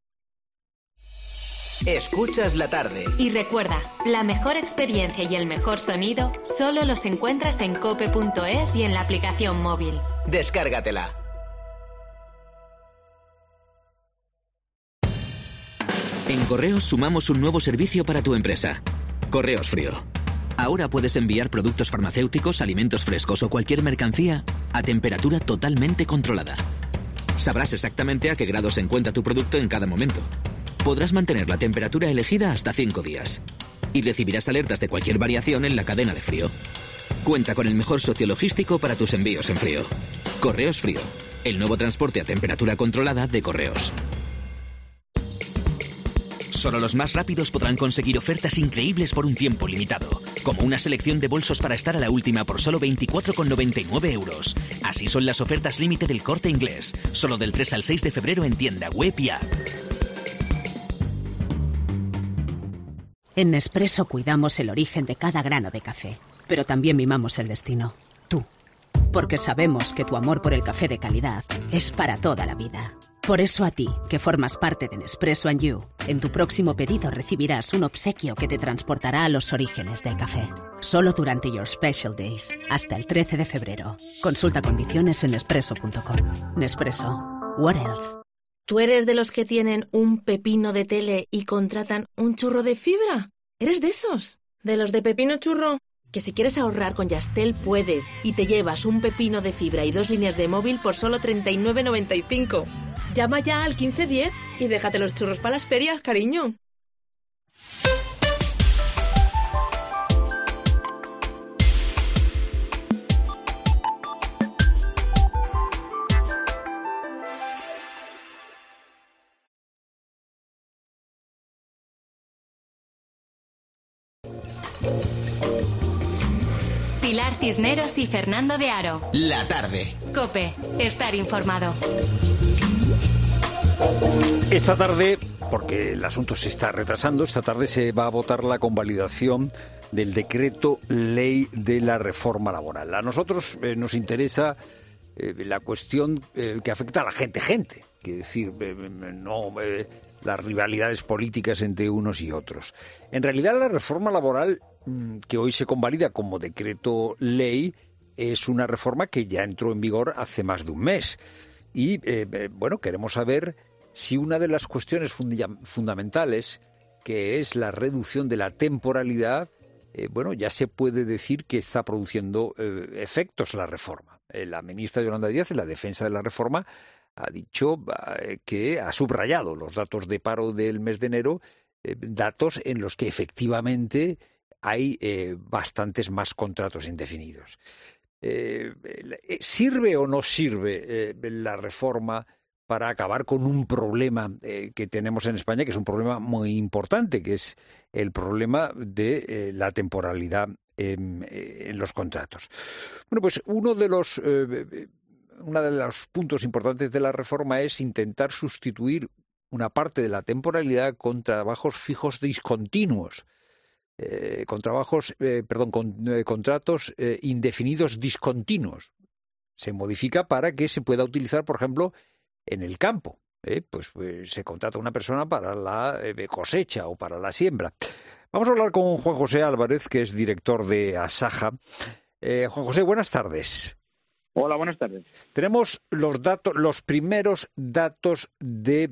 Escuchas la tarde. Y recuerda, la mejor experiencia y el mejor sonido solo los encuentras en cope.es y en la aplicación móvil. Descárgatela. En Correos sumamos un nuevo servicio para tu empresa. Correos Frío. Ahora puedes enviar productos farmacéuticos, alimentos frescos o cualquier mercancía a temperatura totalmente controlada. Sabrás exactamente a qué grado se encuentra tu producto en cada momento. Podrás mantener la temperatura elegida hasta 5 días. Y recibirás alertas de cualquier variación en la cadena de frío. Cuenta con el mejor socio logístico para tus envíos en frío. Correos Frío. El nuevo transporte a temperatura controlada de Correos. Solo los más rápidos podrán conseguir ofertas increíbles por un tiempo limitado, como una selección de bolsos para estar a la última por solo 24,99 euros. Así son las ofertas límite del Corte Inglés, solo del 3 al 6 de febrero en tienda web y app. En Nespresso cuidamos el origen de cada grano de café, pero también mimamos el destino, tú. Porque sabemos que tu amor por el café de calidad es para toda la vida. Por eso a ti, que formas parte de Nespresso and You, en tu próximo pedido recibirás un obsequio que te transportará a los orígenes del café. Solo durante Your Special Days, hasta el 13 de febrero. Consulta condiciones en nespresso.com. Nespresso. What else? ¿Tú eres de los que tienen un pepino de tele y contratan un churro de fibra? ¿Eres de esos? ¿De los de pepino churro? Que si quieres ahorrar con Yastel puedes y te llevas un pepino de fibra y 2 líneas de móvil por solo 39,95. Llama ya al 1510 y déjate los churros para las ferias, cariño. Pilar Pilar Cisneros y Fernando de Aro. La tarde. COPE. Estar informado. Esta tarde, porque el asunto se está retrasando, esta tarde se va a votar la convalidación del decreto ley de la reforma laboral. A nosotros nos interesa la cuestión que afecta a la gente, quiere decir, no las rivalidades políticas entre unos y otros. En realidad, la reforma laboral que hoy se convalida como decreto ley es una reforma que ya entró en vigor hace más de un mes. Y, queremos saber si una de las cuestiones fundamentales, que es la reducción de la temporalidad, ya se puede decir que está produciendo efectos la reforma. La ministra Yolanda Díaz, en la defensa de la reforma, ha dicho que ha subrayado los datos de paro del mes de enero, datos en los que efectivamente hay bastantes más contratos indefinidos. ¿Sirve o no sirve la reforma para acabar con un problema que tenemos en España, que es un problema muy importante, que es el problema de la temporalidad en los contratos? Bueno, pues uno de los puntos importantes de la reforma es intentar sustituir una parte de la temporalidad con trabajos fijos discontinuos. Con contratos indefinidos discontinuos. Se modifica para que se pueda utilizar, por ejemplo, en el campo. Pues se contrata a una persona para la cosecha o para la siembra. Vamos a hablar con Juan José Álvarez, que es director de Asaja. Juan José, buenas tardes. Hola, buenas tardes. Tenemos los primeros datos de,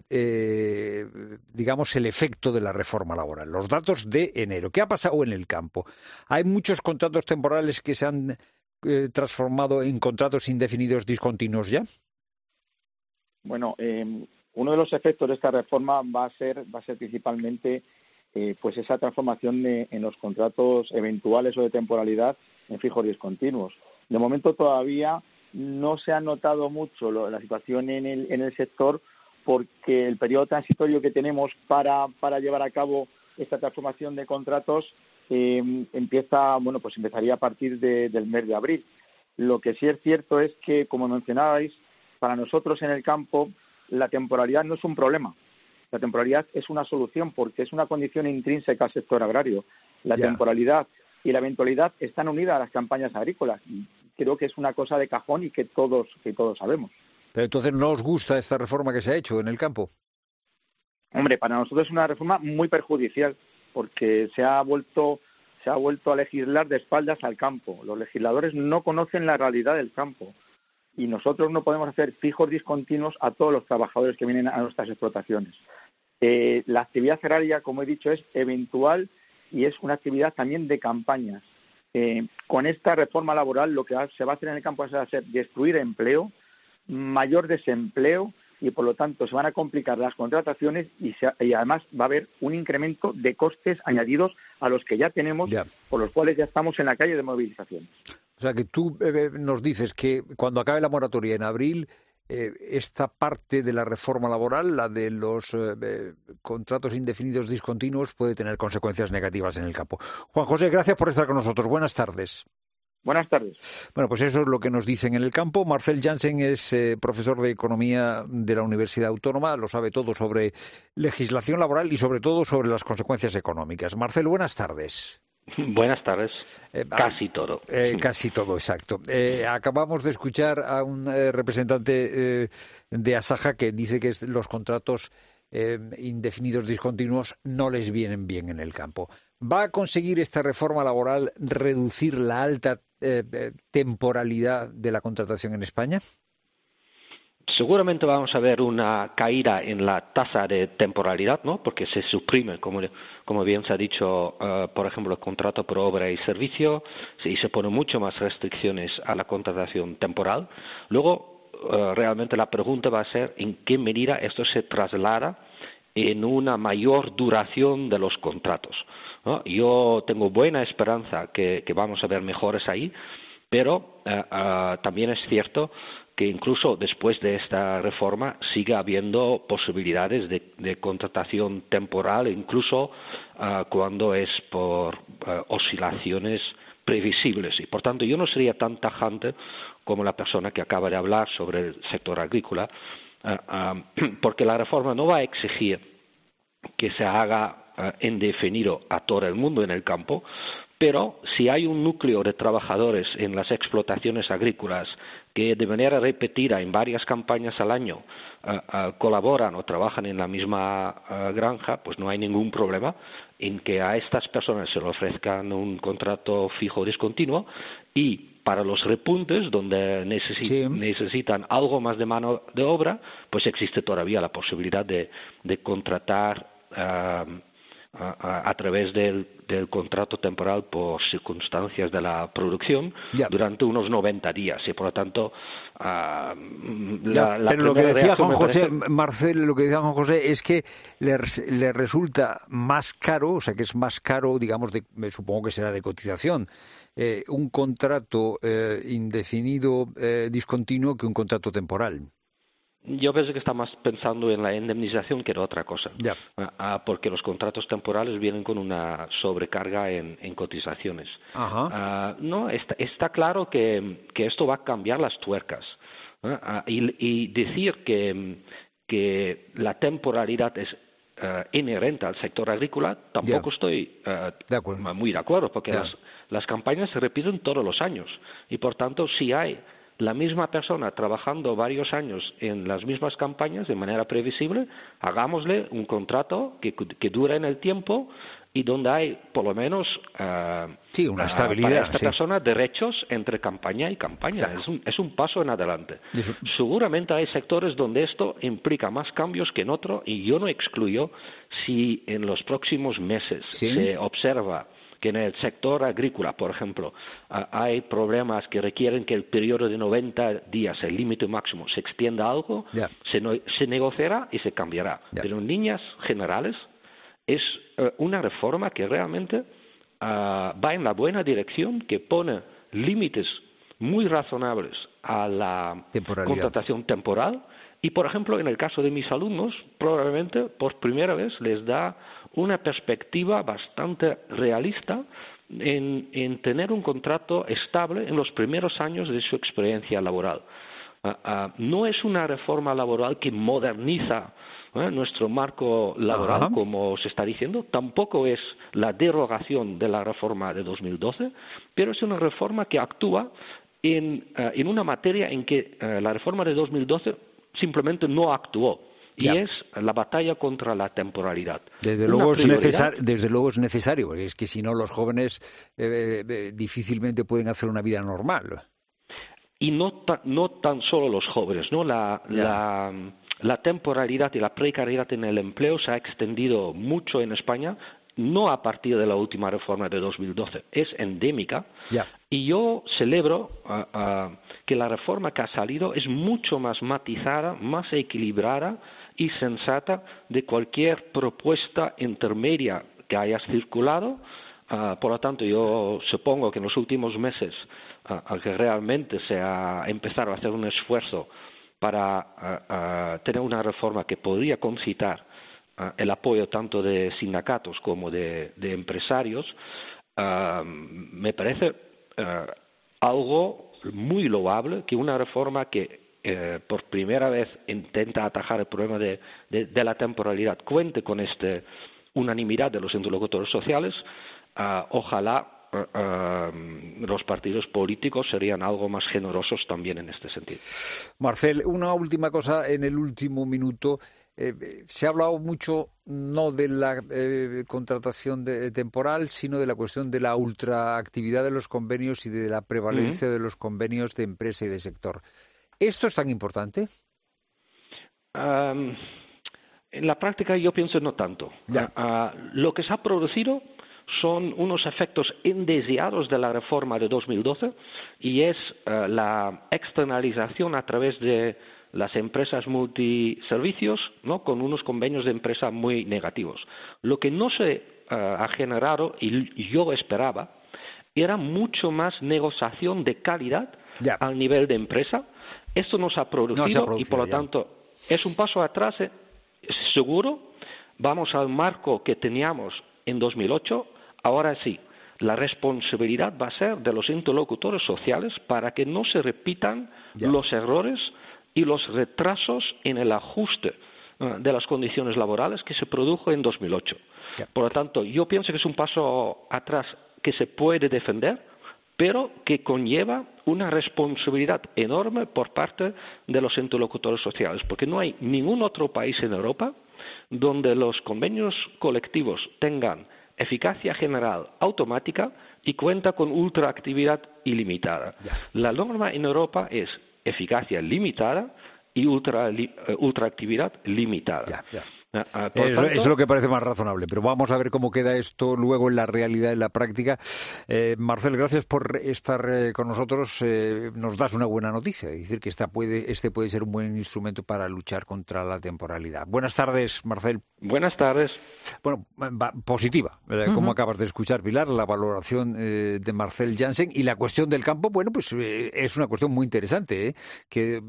el efecto de la reforma laboral, los datos de enero. ¿Qué ha pasado en el campo? ¿Hay muchos contratos temporales que se han transformado en contratos indefinidos discontinuos ya? Bueno, uno de los efectos de esta reforma va a ser principalmente esa transformación en los contratos eventuales o de temporalidad en fijos discontinuos. De momento todavía no se ha notado mucho la situación en el sector, porque el periodo transitorio que tenemos para llevar a cabo esta transformación de contratos empezaría a partir del mes de abril. Lo que sí es cierto es que, como mencionabais, para nosotros en el campo la temporalidad no es un problema. La temporalidad es una solución, porque es una condición intrínseca al sector agrario. La temporalidad y la eventualidad están unidas a las campañas agrícolas. Creo que es una cosa de cajón y que todos sabemos. Pero entonces, ¿no os gusta esta reforma que se ha hecho en el campo? Hombre, para nosotros es una reforma muy perjudicial, porque se ha vuelto a legislar de espaldas al campo. Los legisladores no conocen la realidad del campo y nosotros no podemos hacer fijos discontinuos a todos los trabajadores que vienen a nuestras explotaciones. La actividad agraria, como he dicho, es eventual y es una actividad también de campañas. Con esta reforma laboral lo que se va a hacer en el campo es destruir empleo, mayor desempleo, y por lo tanto se van a complicar las contrataciones y además va a haber un incremento de costes añadidos a los que ya tenemos, por los cuales ya estamos en la calle de movilización. O sea que tú nos dices que cuando acabe la moratoria en abril, esta parte de la reforma laboral, la de los contratos indefinidos discontinuos, puede tener consecuencias negativas en el campo. Juan José, gracias por estar con nosotros. Buenas tardes. Buenas tardes. Bueno, pues eso es lo que nos dicen en el campo. Marcel Jansen es profesor de Economía de la Universidad Autónoma, lo sabe todo sobre legislación laboral y sobre todo sobre las consecuencias económicas. Marcel, buenas tardes. Buenas tardes. Casi todo. Casi todo, exacto. Acabamos de escuchar a un representante de Asaja que dice que los contratos indefinidos discontinuos no les vienen bien en el campo. ¿Va a conseguir esta reforma laboral reducir la alta temporalidad de la contratación en España? Seguramente vamos a ver una caída en la tasa de temporalidad, ¿no? Porque se suprime, como bien se ha dicho, por ejemplo, el contrato por obra y servicio, y se ponen mucho más restricciones a la contratación temporal. Luego, realmente la pregunta va a ser en qué medida esto se traslada en una mayor duración de los contratos, ¿no? Yo tengo buena esperanza que vamos a ver mejoras ahí, pero también es cierto que incluso después de esta reforma sigue habiendo posibilidades de contratación temporal, incluso cuando es por oscilaciones previsibles. Y, por tanto, yo no sería tan tajante como la persona que acaba de hablar sobre el sector agrícola, porque la reforma no va a exigir que se haga indefinido a todo el mundo en el campo, pero si hay un núcleo de trabajadores en las explotaciones agrícolas que de manera repetida en varias campañas al año colaboran o trabajan en la misma granja, pues no hay ningún problema en que a estas personas se les ofrezcan un contrato fijo discontinuo, y para los repuntes donde necesitan algo más de mano de obra, pues existe todavía la posibilidad de contratar a través del contrato temporal por circunstancias de la producción durante unos 90 días, y por lo tanto pero lo que decía Juan José, Marcel, lo que decía Juan José es que le resulta más caro, o sea que es más caro, digamos, me supongo que será de cotización, un contrato indefinido discontinuo que un contrato temporal. Yo pienso que está más pensando en la indemnización que en otra cosa, porque los contratos temporales vienen con una sobrecarga en cotizaciones. No, está claro que esto va a cambiar las tuercas, y decir que la temporalidad es inherente al sector agrícola, tampoco estoy muy de acuerdo, porque las campañas se repiten todos los años, y por tanto si hay la misma persona trabajando varios años en las mismas campañas de manera previsible, hagámosle un contrato que dure en el tiempo y donde hay por lo menos una estabilidad para esta persona derechos entre campaña y campaña. Claro. Es un paso en adelante. Seguramente hay sectores donde esto implica más cambios que en otro, y yo no excluyo si en los próximos meses se observa que en el sector agrícola, por ejemplo, hay problemas que requieren que el periodo de 90 días, el límite máximo, se extienda algo, se negociará y se cambiará. Pero en líneas generales es una reforma que realmente va en la buena dirección, que pone límites muy razonables a la contratación temporal. Y, por ejemplo, en el caso de mis alumnos, probablemente por primera vez les da una perspectiva bastante realista en tener un contrato estable en los primeros años de su experiencia laboral. No es una reforma laboral que moderniza nuestro marco laboral, como se está diciendo, tampoco es la derogación de la reforma de 2012, pero es una reforma que actúa en una materia en que la reforma de 2012 simplemente no actuó, y es la batalla contra la temporalidad. Desde luego es necesario, porque es que si no los jóvenes difícilmente pueden hacer una vida normal. Y no tan solo los jóvenes, ¿no? La temporalidad y la precariedad en el empleo se ha extendido mucho en España, no a partir de la última reforma de 2012, es endémica. Y yo celebro que la reforma que ha salido es mucho más matizada, más equilibrada y sensata de cualquier propuesta intermedia que haya circulado. Por lo tanto, yo supongo que en los últimos meses, al que realmente se ha empezado a hacer un esfuerzo para tener una reforma que podría concitar el apoyo tanto de sindicatos como de empresarios, me parece algo muy loable que una reforma que por primera vez intenta atajar el problema de la temporalidad cuente con esta unanimidad de los interlocutores sociales. Ojalá los partidos políticos serían algo más generosos también en este sentido. Marcel, una última cosa en el último minuto. Se ha hablado mucho no de la contratación temporal, sino de la cuestión de la ultraactividad de los convenios y de la prevalencia de los convenios de empresa y de sector. ¿Esto es tan importante? En la práctica yo pienso no tanto. Lo que se ha producido son unos efectos indeseados de la reforma de 2012, y es la externalización a través de las empresas multiservicios, ¿no?, con unos convenios de empresa muy negativos. Lo que no se ha generado, y yo esperaba, era mucho más negociación de calidad al nivel de empresa. Esto no se ha producido, y por lo tanto es un paso atrás. Seguro, vamos al marco que teníamos en 2008, ahora sí. la responsabilidad va a ser de los interlocutores sociales para que no se repitan los errores y los retrasos en el ajuste de las condiciones laborales que se produjo en 2008. Por lo tanto, yo pienso que es un paso atrás que se puede defender, pero que conlleva una responsabilidad enorme por parte de los interlocutores sociales, porque no hay ningún otro país en Europa donde los convenios colectivos tengan eficacia general automática y cuenta con ultraactividad ilimitada. La norma en Europa es eficacia limitada y ultraactividad limitada. Es lo que parece más razonable, pero vamos a ver cómo queda esto luego en la realidad, en la práctica. Marcel, gracias por estar con nosotros. Nos das una buena noticia, es decir, que este puede ser un buen instrumento para luchar contra la temporalidad. Buenas tardes, Marcel. Buenas tardes. Bueno, positiva, como acabas de escuchar, Pilar, la valoración de Marcel Jansen y la cuestión del campo. Bueno, pues es una cuestión muy interesante, que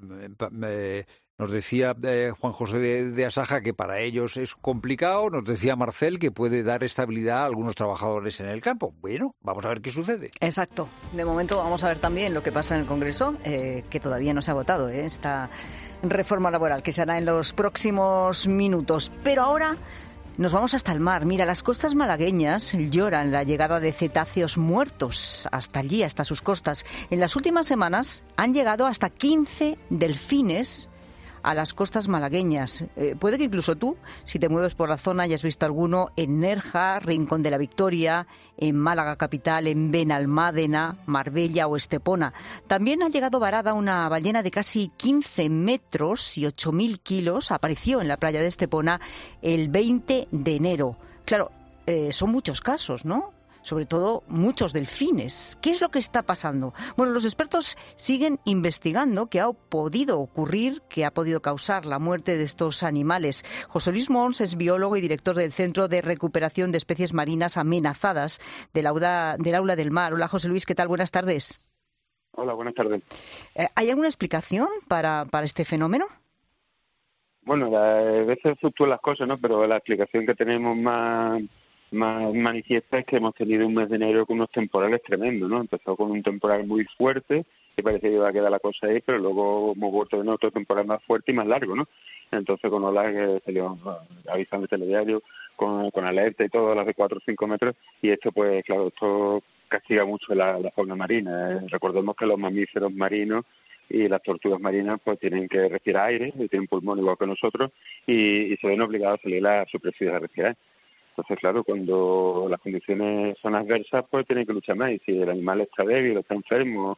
nos decía Juan José de Asaja que para ellos es complicado, nos decía Marcel que puede dar estabilidad a algunos trabajadores en el campo. Bueno, vamos a ver qué sucede. Exacto. De momento vamos a ver también lo que pasa en el Congreso, que todavía no se ha votado, esta reforma laboral que se hará en los próximos minutos. Pero ahora nos vamos hasta el mar. Mira, las costas malagueñas lloran la llegada de cetáceos muertos hasta allí, hasta sus costas. En las últimas semanas han llegado hasta 15 delfines a las costas malagueñas. Puede que incluso tú, si te mueves por la zona, hayas visto alguno en Nerja, Rincón de la Victoria, en Málaga capital, en Benalmádena, Marbella o Estepona. También ha llegado varada una ballena de casi 15 metros y 8.000 kilos. Apareció en la playa de Estepona el 20 de enero. Claro, son muchos casos, ¿no? Sobre todo muchos delfines. ¿Qué es lo que está pasando? Bueno, los expertos siguen investigando qué ha podido ocurrir, qué ha podido causar la muerte de estos animales. José Luis Mons es biólogo y director del Centro de Recuperación de Especies Marinas Amenazadas del Aula del Mar. Hola, José Luis, ¿qué tal? Buenas tardes. Hola, buenas tardes. ¿Hay alguna explicación para este fenómeno? Bueno, a veces fluctúan las cosas, ¿no? Pero la explicación que tenemos más manifiesta es que hemos tenido un mes de enero con unos temporales tremendos, ¿no? Empezó con un temporal muy fuerte, que parecía que iba a quedar la cosa ahí, pero luego hemos vuelto de otro temporal más fuerte y más largo, ¿no? Entonces con olas que salió avisando el telediario, con alerta y todo, a las de 4 o 5 metros, y esto pues claro, esto castiga mucho la fauna marina. Recordemos que los mamíferos marinos y las tortugas marinas pues tienen que respirar aire, y tienen pulmón igual que nosotros, y se ven obligados a salir a la superficie a respirar. Entonces, claro, cuando las condiciones son adversas, pues tienen que luchar más. Y si el animal está débil, está enfermo,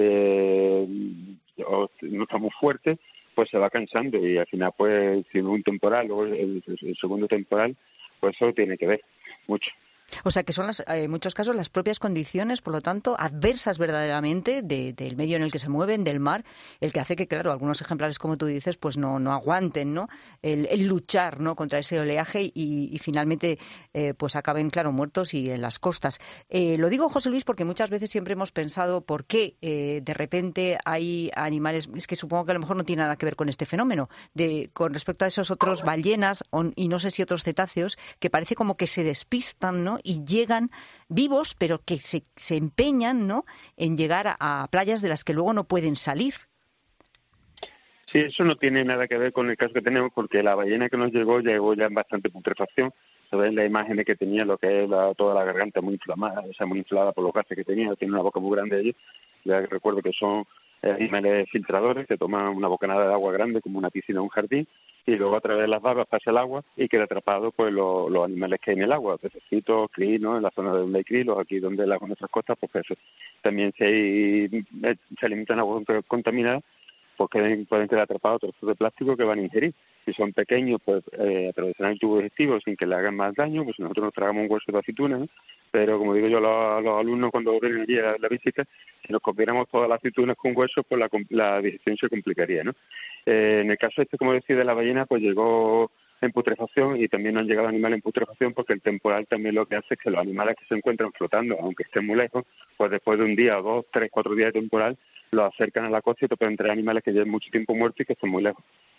o no está muy fuerte, pues se va cansando. Y al final, pues, si un temporal o el segundo temporal, pues eso tiene que ver mucho. O sea, que son en muchos casos las propias condiciones, por lo tanto, adversas verdaderamente del medio en el que se mueven, del mar, el que hace que, claro, algunos ejemplares, como tú dices, pues no aguanten, ¿no? El luchar, ¿no? Contra ese oleaje y finalmente pues acaben, claro, muertos y en las costas. Lo digo, José Luis, porque muchas veces siempre hemos pensado por qué de repente hay animales, es que supongo que a lo mejor no tiene nada que ver con este fenómeno, con respecto a esos otros ballenas y no sé si otros cetáceos, que parece como que se despistan, ¿no? Y llegan vivos, pero que se empeñan, ¿no?, en llegar a playas de las que luego no pueden salir. Sí, eso no tiene nada que ver con el caso que tenemos, porque la ballena que nos llegó ya en bastante putrefacción. Se ven las imágenes que tenía, lo que es toda la garganta muy inflamada, o sea, muy inflada por los gases que tenía. Tiene una boca muy grande allí. Ya recuerdo que son animales filtradores que toman una bocanada de agua grande como una piscina o un jardín, y luego a través de las babas pasa el agua y queda atrapado pues los animales que hay en el agua, pececitos, krill, ¿no? En la zona de donde hay krill, aquí donde en nuestras costas, pues peces. También se alimentan agua contaminada, pues pueden quedar atrapados trozos de plástico que van a ingerir. Si son pequeños, pues atravesarán el tubo digestivo sin que le hagan más daño, pues nosotros nos tragamos un hueso de aceituna, ¿no? Pero como digo yo a los alumnos cuando vienen allí a la visita, si nos comiéramos todas las aceitunas con hueso, pues la digestión se complicaría, ¿no? En el caso como decía, de la ballena, pues llegó en putrefacción, y también han llegado animales en putrefacción porque el temporal también lo que hace es que los animales que se encuentran flotando, aunque estén muy lejos, pues después de un día, 2, 3, 4 días de temporal, los acercan a la costa y te pueden traer animales que lleven mucho tiempo muertos y que estén muy lejos.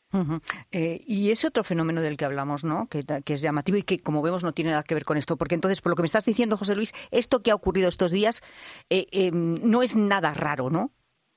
Y ese otro fenómeno del que hablamos, ¿no? Que es llamativo y que, como vemos, no tiene nada que ver con esto. Porque entonces, por lo que me estás diciendo, José Luis, esto que ha ocurrido estos días no es nada raro, ¿no?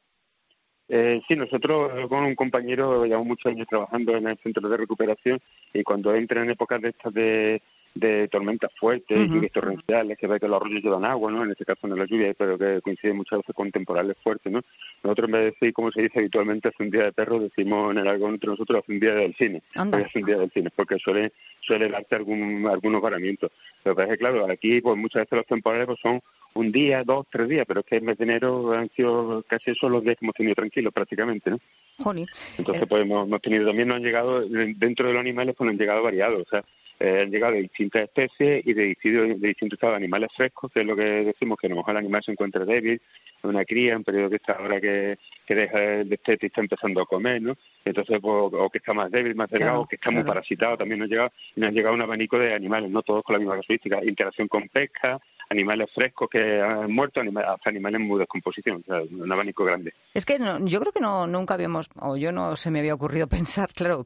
Sí, nosotros con un compañero llevamos muchos años trabajando en el centro de recuperación y cuando entran en épocas de estas de tormentas fuertes, lluvias torrenciales, que ve que los arroyos llevan agua, ¿no? En este caso no la lluvia, pero que coincide muchas veces con temporales fuertes, ¿no? Nosotros, en vez de decir, como se dice habitualmente, hace un día de perro, decimos en el argot entre nosotros hace un día del cine. Hace un día del cine, porque suele darte algunos varamientos. Lo que pasa es que, claro, aquí pues muchas veces los temporales pues, son un día, 2, 3 días, pero es que el mes de enero han sido casi esos los días que hemos tenido tranquilos prácticamente, ¿no? Jolín. Entonces, pues hemos tenido, también nos han llegado, dentro de los animales, pues nos han llegado variados, o sea, han llegado de distintas especies y de distintos estados de animales frescos, que es lo que decimos, que a lo mejor el animal se encuentra débil, en una cría, un periodo que está ahora que deja el destete y está empezando a comer, ¿no? Entonces, pues, o que está más débil, más delgado, que está muy parasitado, también nos han llegado un abanico de animales, no todos con la misma casuística, interacción con pesca, animales frescos que han muerto, hasta animales en muy descomposición, o sea, un abanico grande. Es que yo creo que nunca habíamos, o yo no se me había ocurrido pensar, claro,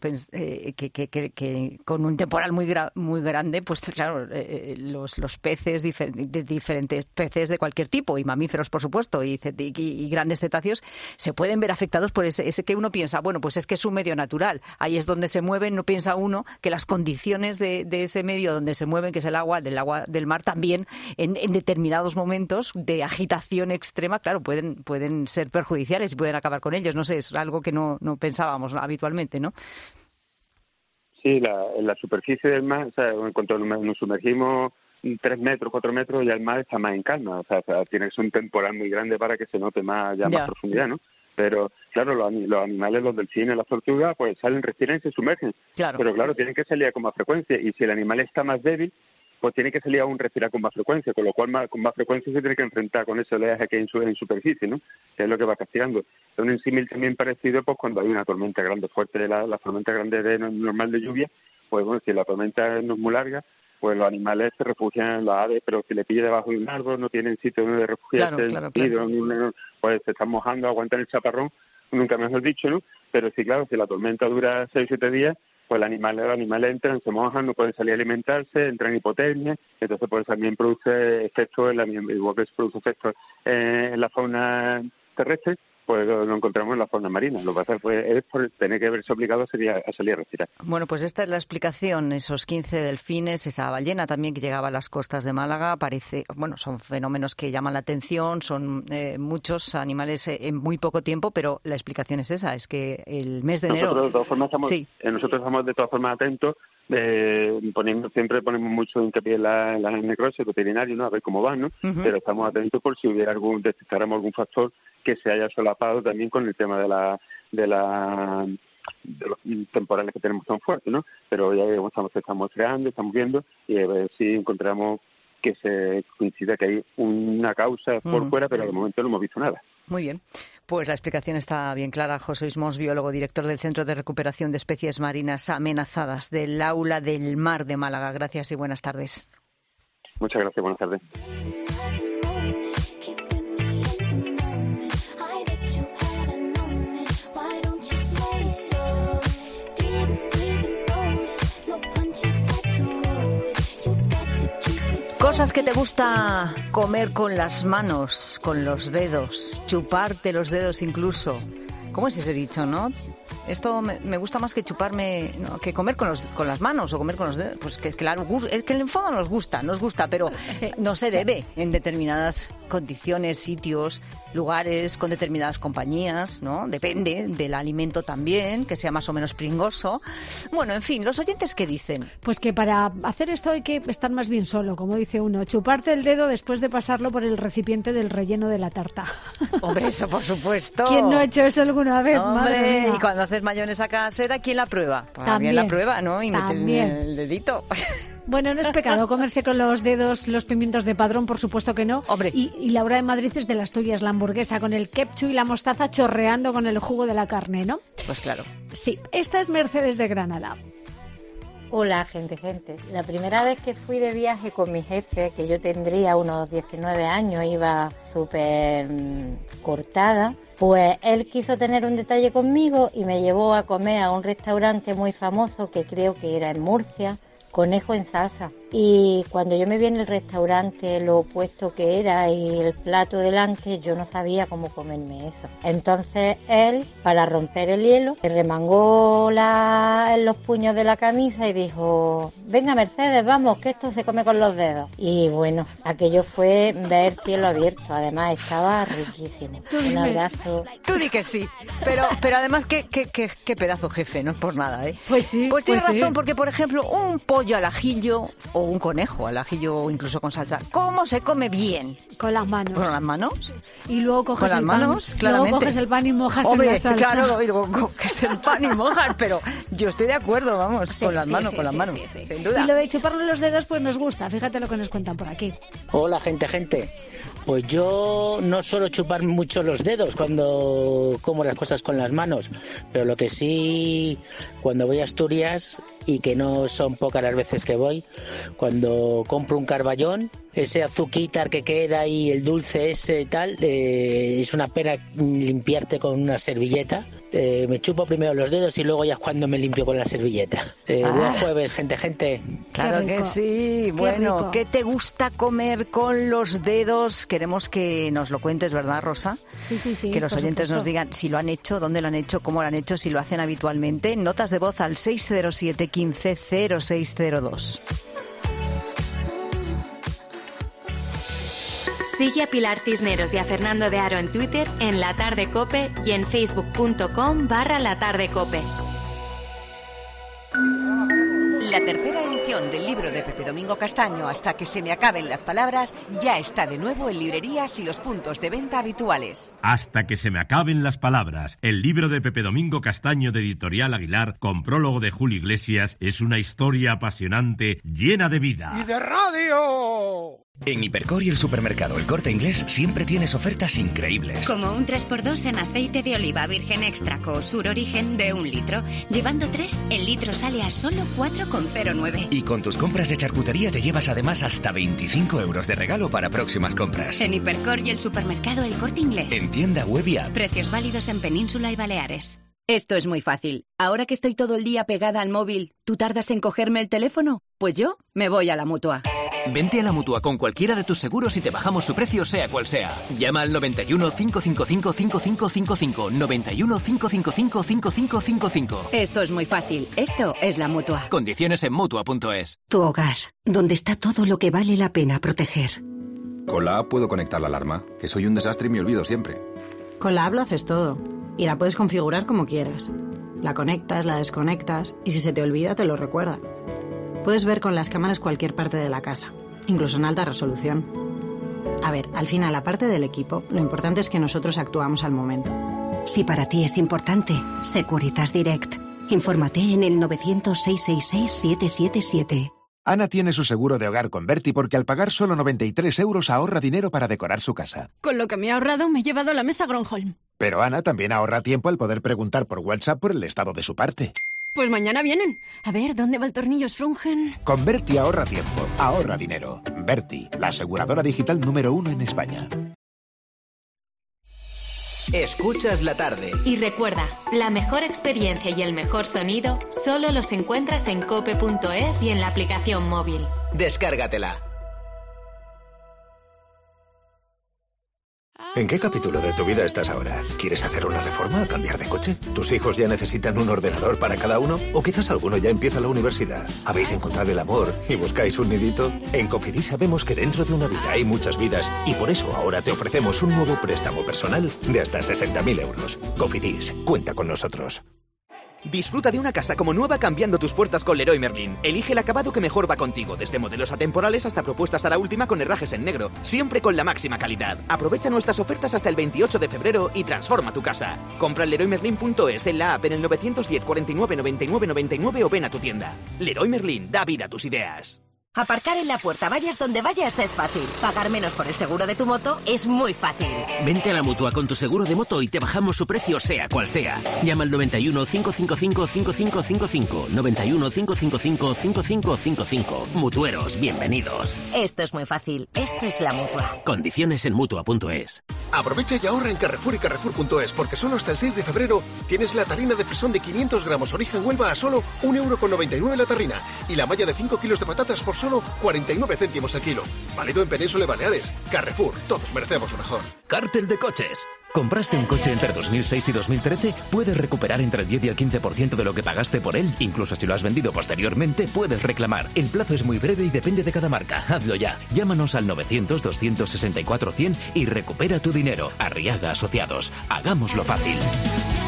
que con un temporal muy grande, pues claro, los peces, de diferentes peces de cualquier tipo, y mamíferos, por supuesto, y grandes cetáceos, se pueden ver afectados por ese que uno piensa, bueno, pues es que es un medio natural, ahí es donde se mueven, no piensa uno que las condiciones de ese medio donde se mueven, que es el agua del mar, también en determinados momentos de agitación extrema, claro, pueden ser perjudiciales y pueden acabar con ellos. No sé, es algo que no pensábamos habitualmente, ¿no? Sí, en la superficie del mar, o sea, en cuanto nos sumergimos 3 metros, 4 metros, ya el mar está más en calma. O sea, tiene que ser un temporal muy grande para que se note más profundidad, ¿no? Pero, claro, los animales, los delfines, las tortugas, pues salen, respiran y se sumergen. Claro. Pero, claro, tienen que salir con más frecuencia. Y si el animal está más débil, pues tiene que salir aún respirar con más frecuencia, con lo cual con más frecuencia se tiene que enfrentar con ese oleaje que hay en superficie, ¿no? Que es lo que va castigando. Es un símil también parecido pues cuando hay una tormenta grande fuerte, la tormenta grande normal de lluvia, pues bueno, si la tormenta no es muy larga, pues los animales se refugian en las aves, pero si le pilla debajo de un árbol, no tienen sitio donde refugiarse, claro. Pues se están mojando, aguantan el chaparrón, nunca mejor dicho, ¿no? Pero sí, claro, si la tormenta dura 6 o 7 días, pues los animales entran, se mojan, no pueden salir a alimentarse, entran en hipotermia, entonces pues también produce efectos, igual que se produce efectos en la fauna terrestre, pues lo encontramos en la fauna marina. Lo que pasa es por tener que verse obligado a salir a respirar. Bueno, pues esta es la explicación. Esos 15 delfines, esa ballena también que llegaba a las costas de Málaga, son fenómenos que llaman la atención, son muchos animales en muy poco tiempo, pero la explicación es esa, es que el mes de enero... Nosotros de todas formas estamos de todas formas atentos, siempre ponemos mucho hincapié en la necrosis veterinaria, ¿no? A ver cómo van, ¿no? Pero estamos atentos por si hubiera detectáramos algún factor que se haya solapado también con el tema de los temporales que tenemos tan fuertes, ¿no? Pero ya estamos creando, estamos viendo y a ver si encontramos que se coincida que hay una causa por fuera, pero de momento no hemos visto nada. Muy bien. Pues la explicación está bien clara. José Luis Mons, biólogo, director del Centro de Recuperación de Especies Marinas Amenazadas del Aula del Mar de Málaga. Gracias y buenas tardes. Muchas gracias, buenas tardes. Cosas que te gusta comer con las manos, con los dedos, chuparte los dedos incluso. ¿Cómo es ese dicho, no? Esto me gusta más que chuparme, no, que comer con las manos o comer con los dedos. Pues que claro, es que en el fondo nos gusta, pero no se debe en determinadas condiciones, sitios, lugares, con determinadas compañías, ¿no? Depende del alimento también, que sea más o menos pringoso. Bueno, en fin, ¿los oyentes qué dicen? Pues que para hacer esto hay que estar más bien solo, como dice uno. Chuparte el dedo después de pasarlo por el recipiente del relleno de la tarta. Hombre, eso por supuesto. ¿Quién no ha hecho eso alguna vez? Hombre, y cuando haces mayonesa casera, ¿quién la prueba? Pues también la prueba, ¿no? Y mete el dedito. Bueno, no es pecado comerse con los dedos los pimientos de Padrón, por supuesto que no. Hombre. Y la hora de Madrid es de las tuyas, la hamburguesa con el ketchup y la mostaza chorreando con el jugo de la carne, ¿no? Pues claro. Sí, esta es Mercedes de Granada. Hola, gente. La primera vez que fui de viaje con mi jefe, que yo tendría unos 19 años, iba súper cortada, pues él quiso tener un detalle conmigo y me llevó a comer a un restaurante muy famoso que creo que era en Murcia, Conejo en Salsa. Y cuando yo me vi en el restaurante lo opuesto que era y el plato delante, yo no sabía cómo comerme eso. Entonces él, para romper el hielo, se remangó los puños de la camisa y dijo: venga Mercedes, vamos, que esto se come con los dedos. Y bueno, aquello fue ver cielo abierto. Además estaba riquísimo. Un abrazo. Tú di que sí, pero además qué pedazo jefe, no es por nada, ¿eh? Pues sí. Pues tienes razón, porque por ejemplo un pollo al ajillo o un conejo al ajillo o incluso con salsa, ¿cómo se come bien? Con las manos. ¿Con las manos? Y luego coges el pan. Luego coges el pan y mojas Hombre, en la salsa. Claro, y luego coges el pan y mojas, pero yo estoy de acuerdo, vamos, Sí, con las manos, sí. sin duda. Y lo de chuparle los dedos pues nos gusta, fíjate lo que nos cuentan por aquí. Hola, gente. Pues yo no suelo chupar mucho los dedos cuando como las cosas con las manos, pero lo que sí, cuando voy a Asturias, y que no son pocas las veces que voy, cuando compro un carballón, ese azuquitar que queda y el dulce ese y tal, es una pena limpiarte con una servilleta. Me chupo primero los dedos y luego ya es cuando me limpio con la servilleta. Buen jueves, gente. Claro que sí. Bueno, ¿qué te gusta comer con los dedos? Queremos que nos lo cuentes, ¿verdad, Rosa? Sí. Que los oyentes nos digan si lo han hecho, dónde lo han hecho, cómo lo han hecho, si lo hacen habitualmente. Notas de voz al 607 15 0602. Sigue a Pilar Cisneros y a Fernando de Aro en Twitter, en La Tarde Cope y en facebook.com/La Tarde Cope. La tercera edición del libro de Pepe Domingo Castaño, Hasta que se me acaben las palabras, ya está de nuevo en librerías y los puntos de venta habituales. Hasta que se me acaben las palabras. El libro de Pepe Domingo Castaño de Editorial Aguilar, con prólogo de Julio Iglesias, es una historia apasionante, llena de vida. ¡Y de radio! En Hipercor y el supermercado El Corte Inglés siempre tienes ofertas increíbles. Como un 3x2 en aceite de oliva virgen extra Sur Origen de 1 litro. Llevando 3, el litro sale a solo 4,09. Y con tus compras de charcutería te llevas además hasta 25 euros de regalo para próximas compras. En Hipercor y el supermercado El Corte Inglés. En tienda web y app. Precios válidos en Península y Baleares. Esto es muy fácil. Ahora que estoy todo el día pegada al móvil, ¿tú tardas en cogerme el teléfono? Pues yo me voy a la Mutua. Vente a la Mutua con cualquiera de tus seguros y te bajamos su precio sea cual sea. Llama al 91 555 5555. 91 555 5555. Esto es muy fácil. Esto es la Mutua. Condiciones en Mutua.es. Tu hogar, donde está todo lo que vale la pena proteger. Con la app puedo conectar la alarma, que soy un desastre y me olvido siempre. Con la app lo haces todo. Y la puedes configurar como quieras. La conectas, la desconectas y si se te olvida te lo recuerda. Puedes ver con las cámaras cualquier parte de la casa, incluso en alta resolución. A ver, al final, aparte del equipo, lo importante es que nosotros actuamos al momento. Si para ti es importante, Securitas Direct. Infórmate en el 900-666-777. Ana tiene su seguro de hogar con Berti porque al pagar solo 93 euros ahorra dinero para decorar su casa. Con lo que me he ahorrado me he llevado la mesa Gronholm. Pero Ana también ahorra tiempo al poder preguntar por WhatsApp por el estado de su parte. Pues mañana vienen. A ver, ¿dónde va el tornillo Sprungen? Con Berti ahorra tiempo, ahorra dinero. Berti, la aseguradora digital número 1 en España. Escuchas la tarde. Y recuerda, la mejor experiencia y el mejor sonido solo los encuentras en cope.es y en la aplicación móvil. Descárgatela. ¿En qué capítulo de tu vida estás ahora? ¿Quieres hacer una reforma? ¿Cambiar de coche? ¿Tus hijos ya necesitan un ordenador para cada uno? ¿O quizás alguno ya empieza la universidad? ¿Habéis encontrado el amor y buscáis un nidito? En Cofidis sabemos que dentro de una vida hay muchas vidas y por eso ahora te ofrecemos un nuevo préstamo personal de hasta 60.000 euros. Cofidis, cuenta con nosotros. Disfruta de una casa como nueva cambiando tus puertas con Leroy Merlin. Elige el acabado que mejor va contigo, desde modelos atemporales hasta propuestas a la última con herrajes en negro, siempre con la máxima calidad. Aprovecha nuestras ofertas hasta el 28 de febrero y transforma tu casa. Compra en leroymerlin.es, en la app, en el 910 49 99 99 o ven a tu tienda. Leroy Merlin, da vida a tus ideas. Aparcar en la puerta, vayas donde vayas, es fácil. Pagar menos por el seguro de tu moto es muy fácil. Vente a la Mutua con tu seguro de moto y te bajamos su precio sea cual sea. Llama al 91 555 5555. 91 555 5555. Mutueros, bienvenidos. Esto es muy fácil. Esto es la Mutua. Condiciones en Mutua.es. Aprovecha y ahorra en Carrefour y Carrefour.es, porque solo hasta el 6 de febrero tienes la tarrina de fresón de 500 gramos origen Huelva a solo 1,99 € la tarrina. Y la malla de 5 kilos de patatas por solo 49 céntimos el kilo. Válido en Península y Baleares. Carrefour, todos merecemos lo mejor. Cártel de coches. ¿Compraste un coche entre 2006 y 2013? Puedes recuperar entre el 10 y el 15% de lo que pagaste por él. Incluso si lo has vendido posteriormente, puedes reclamar. El plazo es muy breve y depende de cada marca. Hazlo ya. Llámanos al 900-264-100 y recupera tu dinero. Arriaga Asociados. Hagámoslo fácil.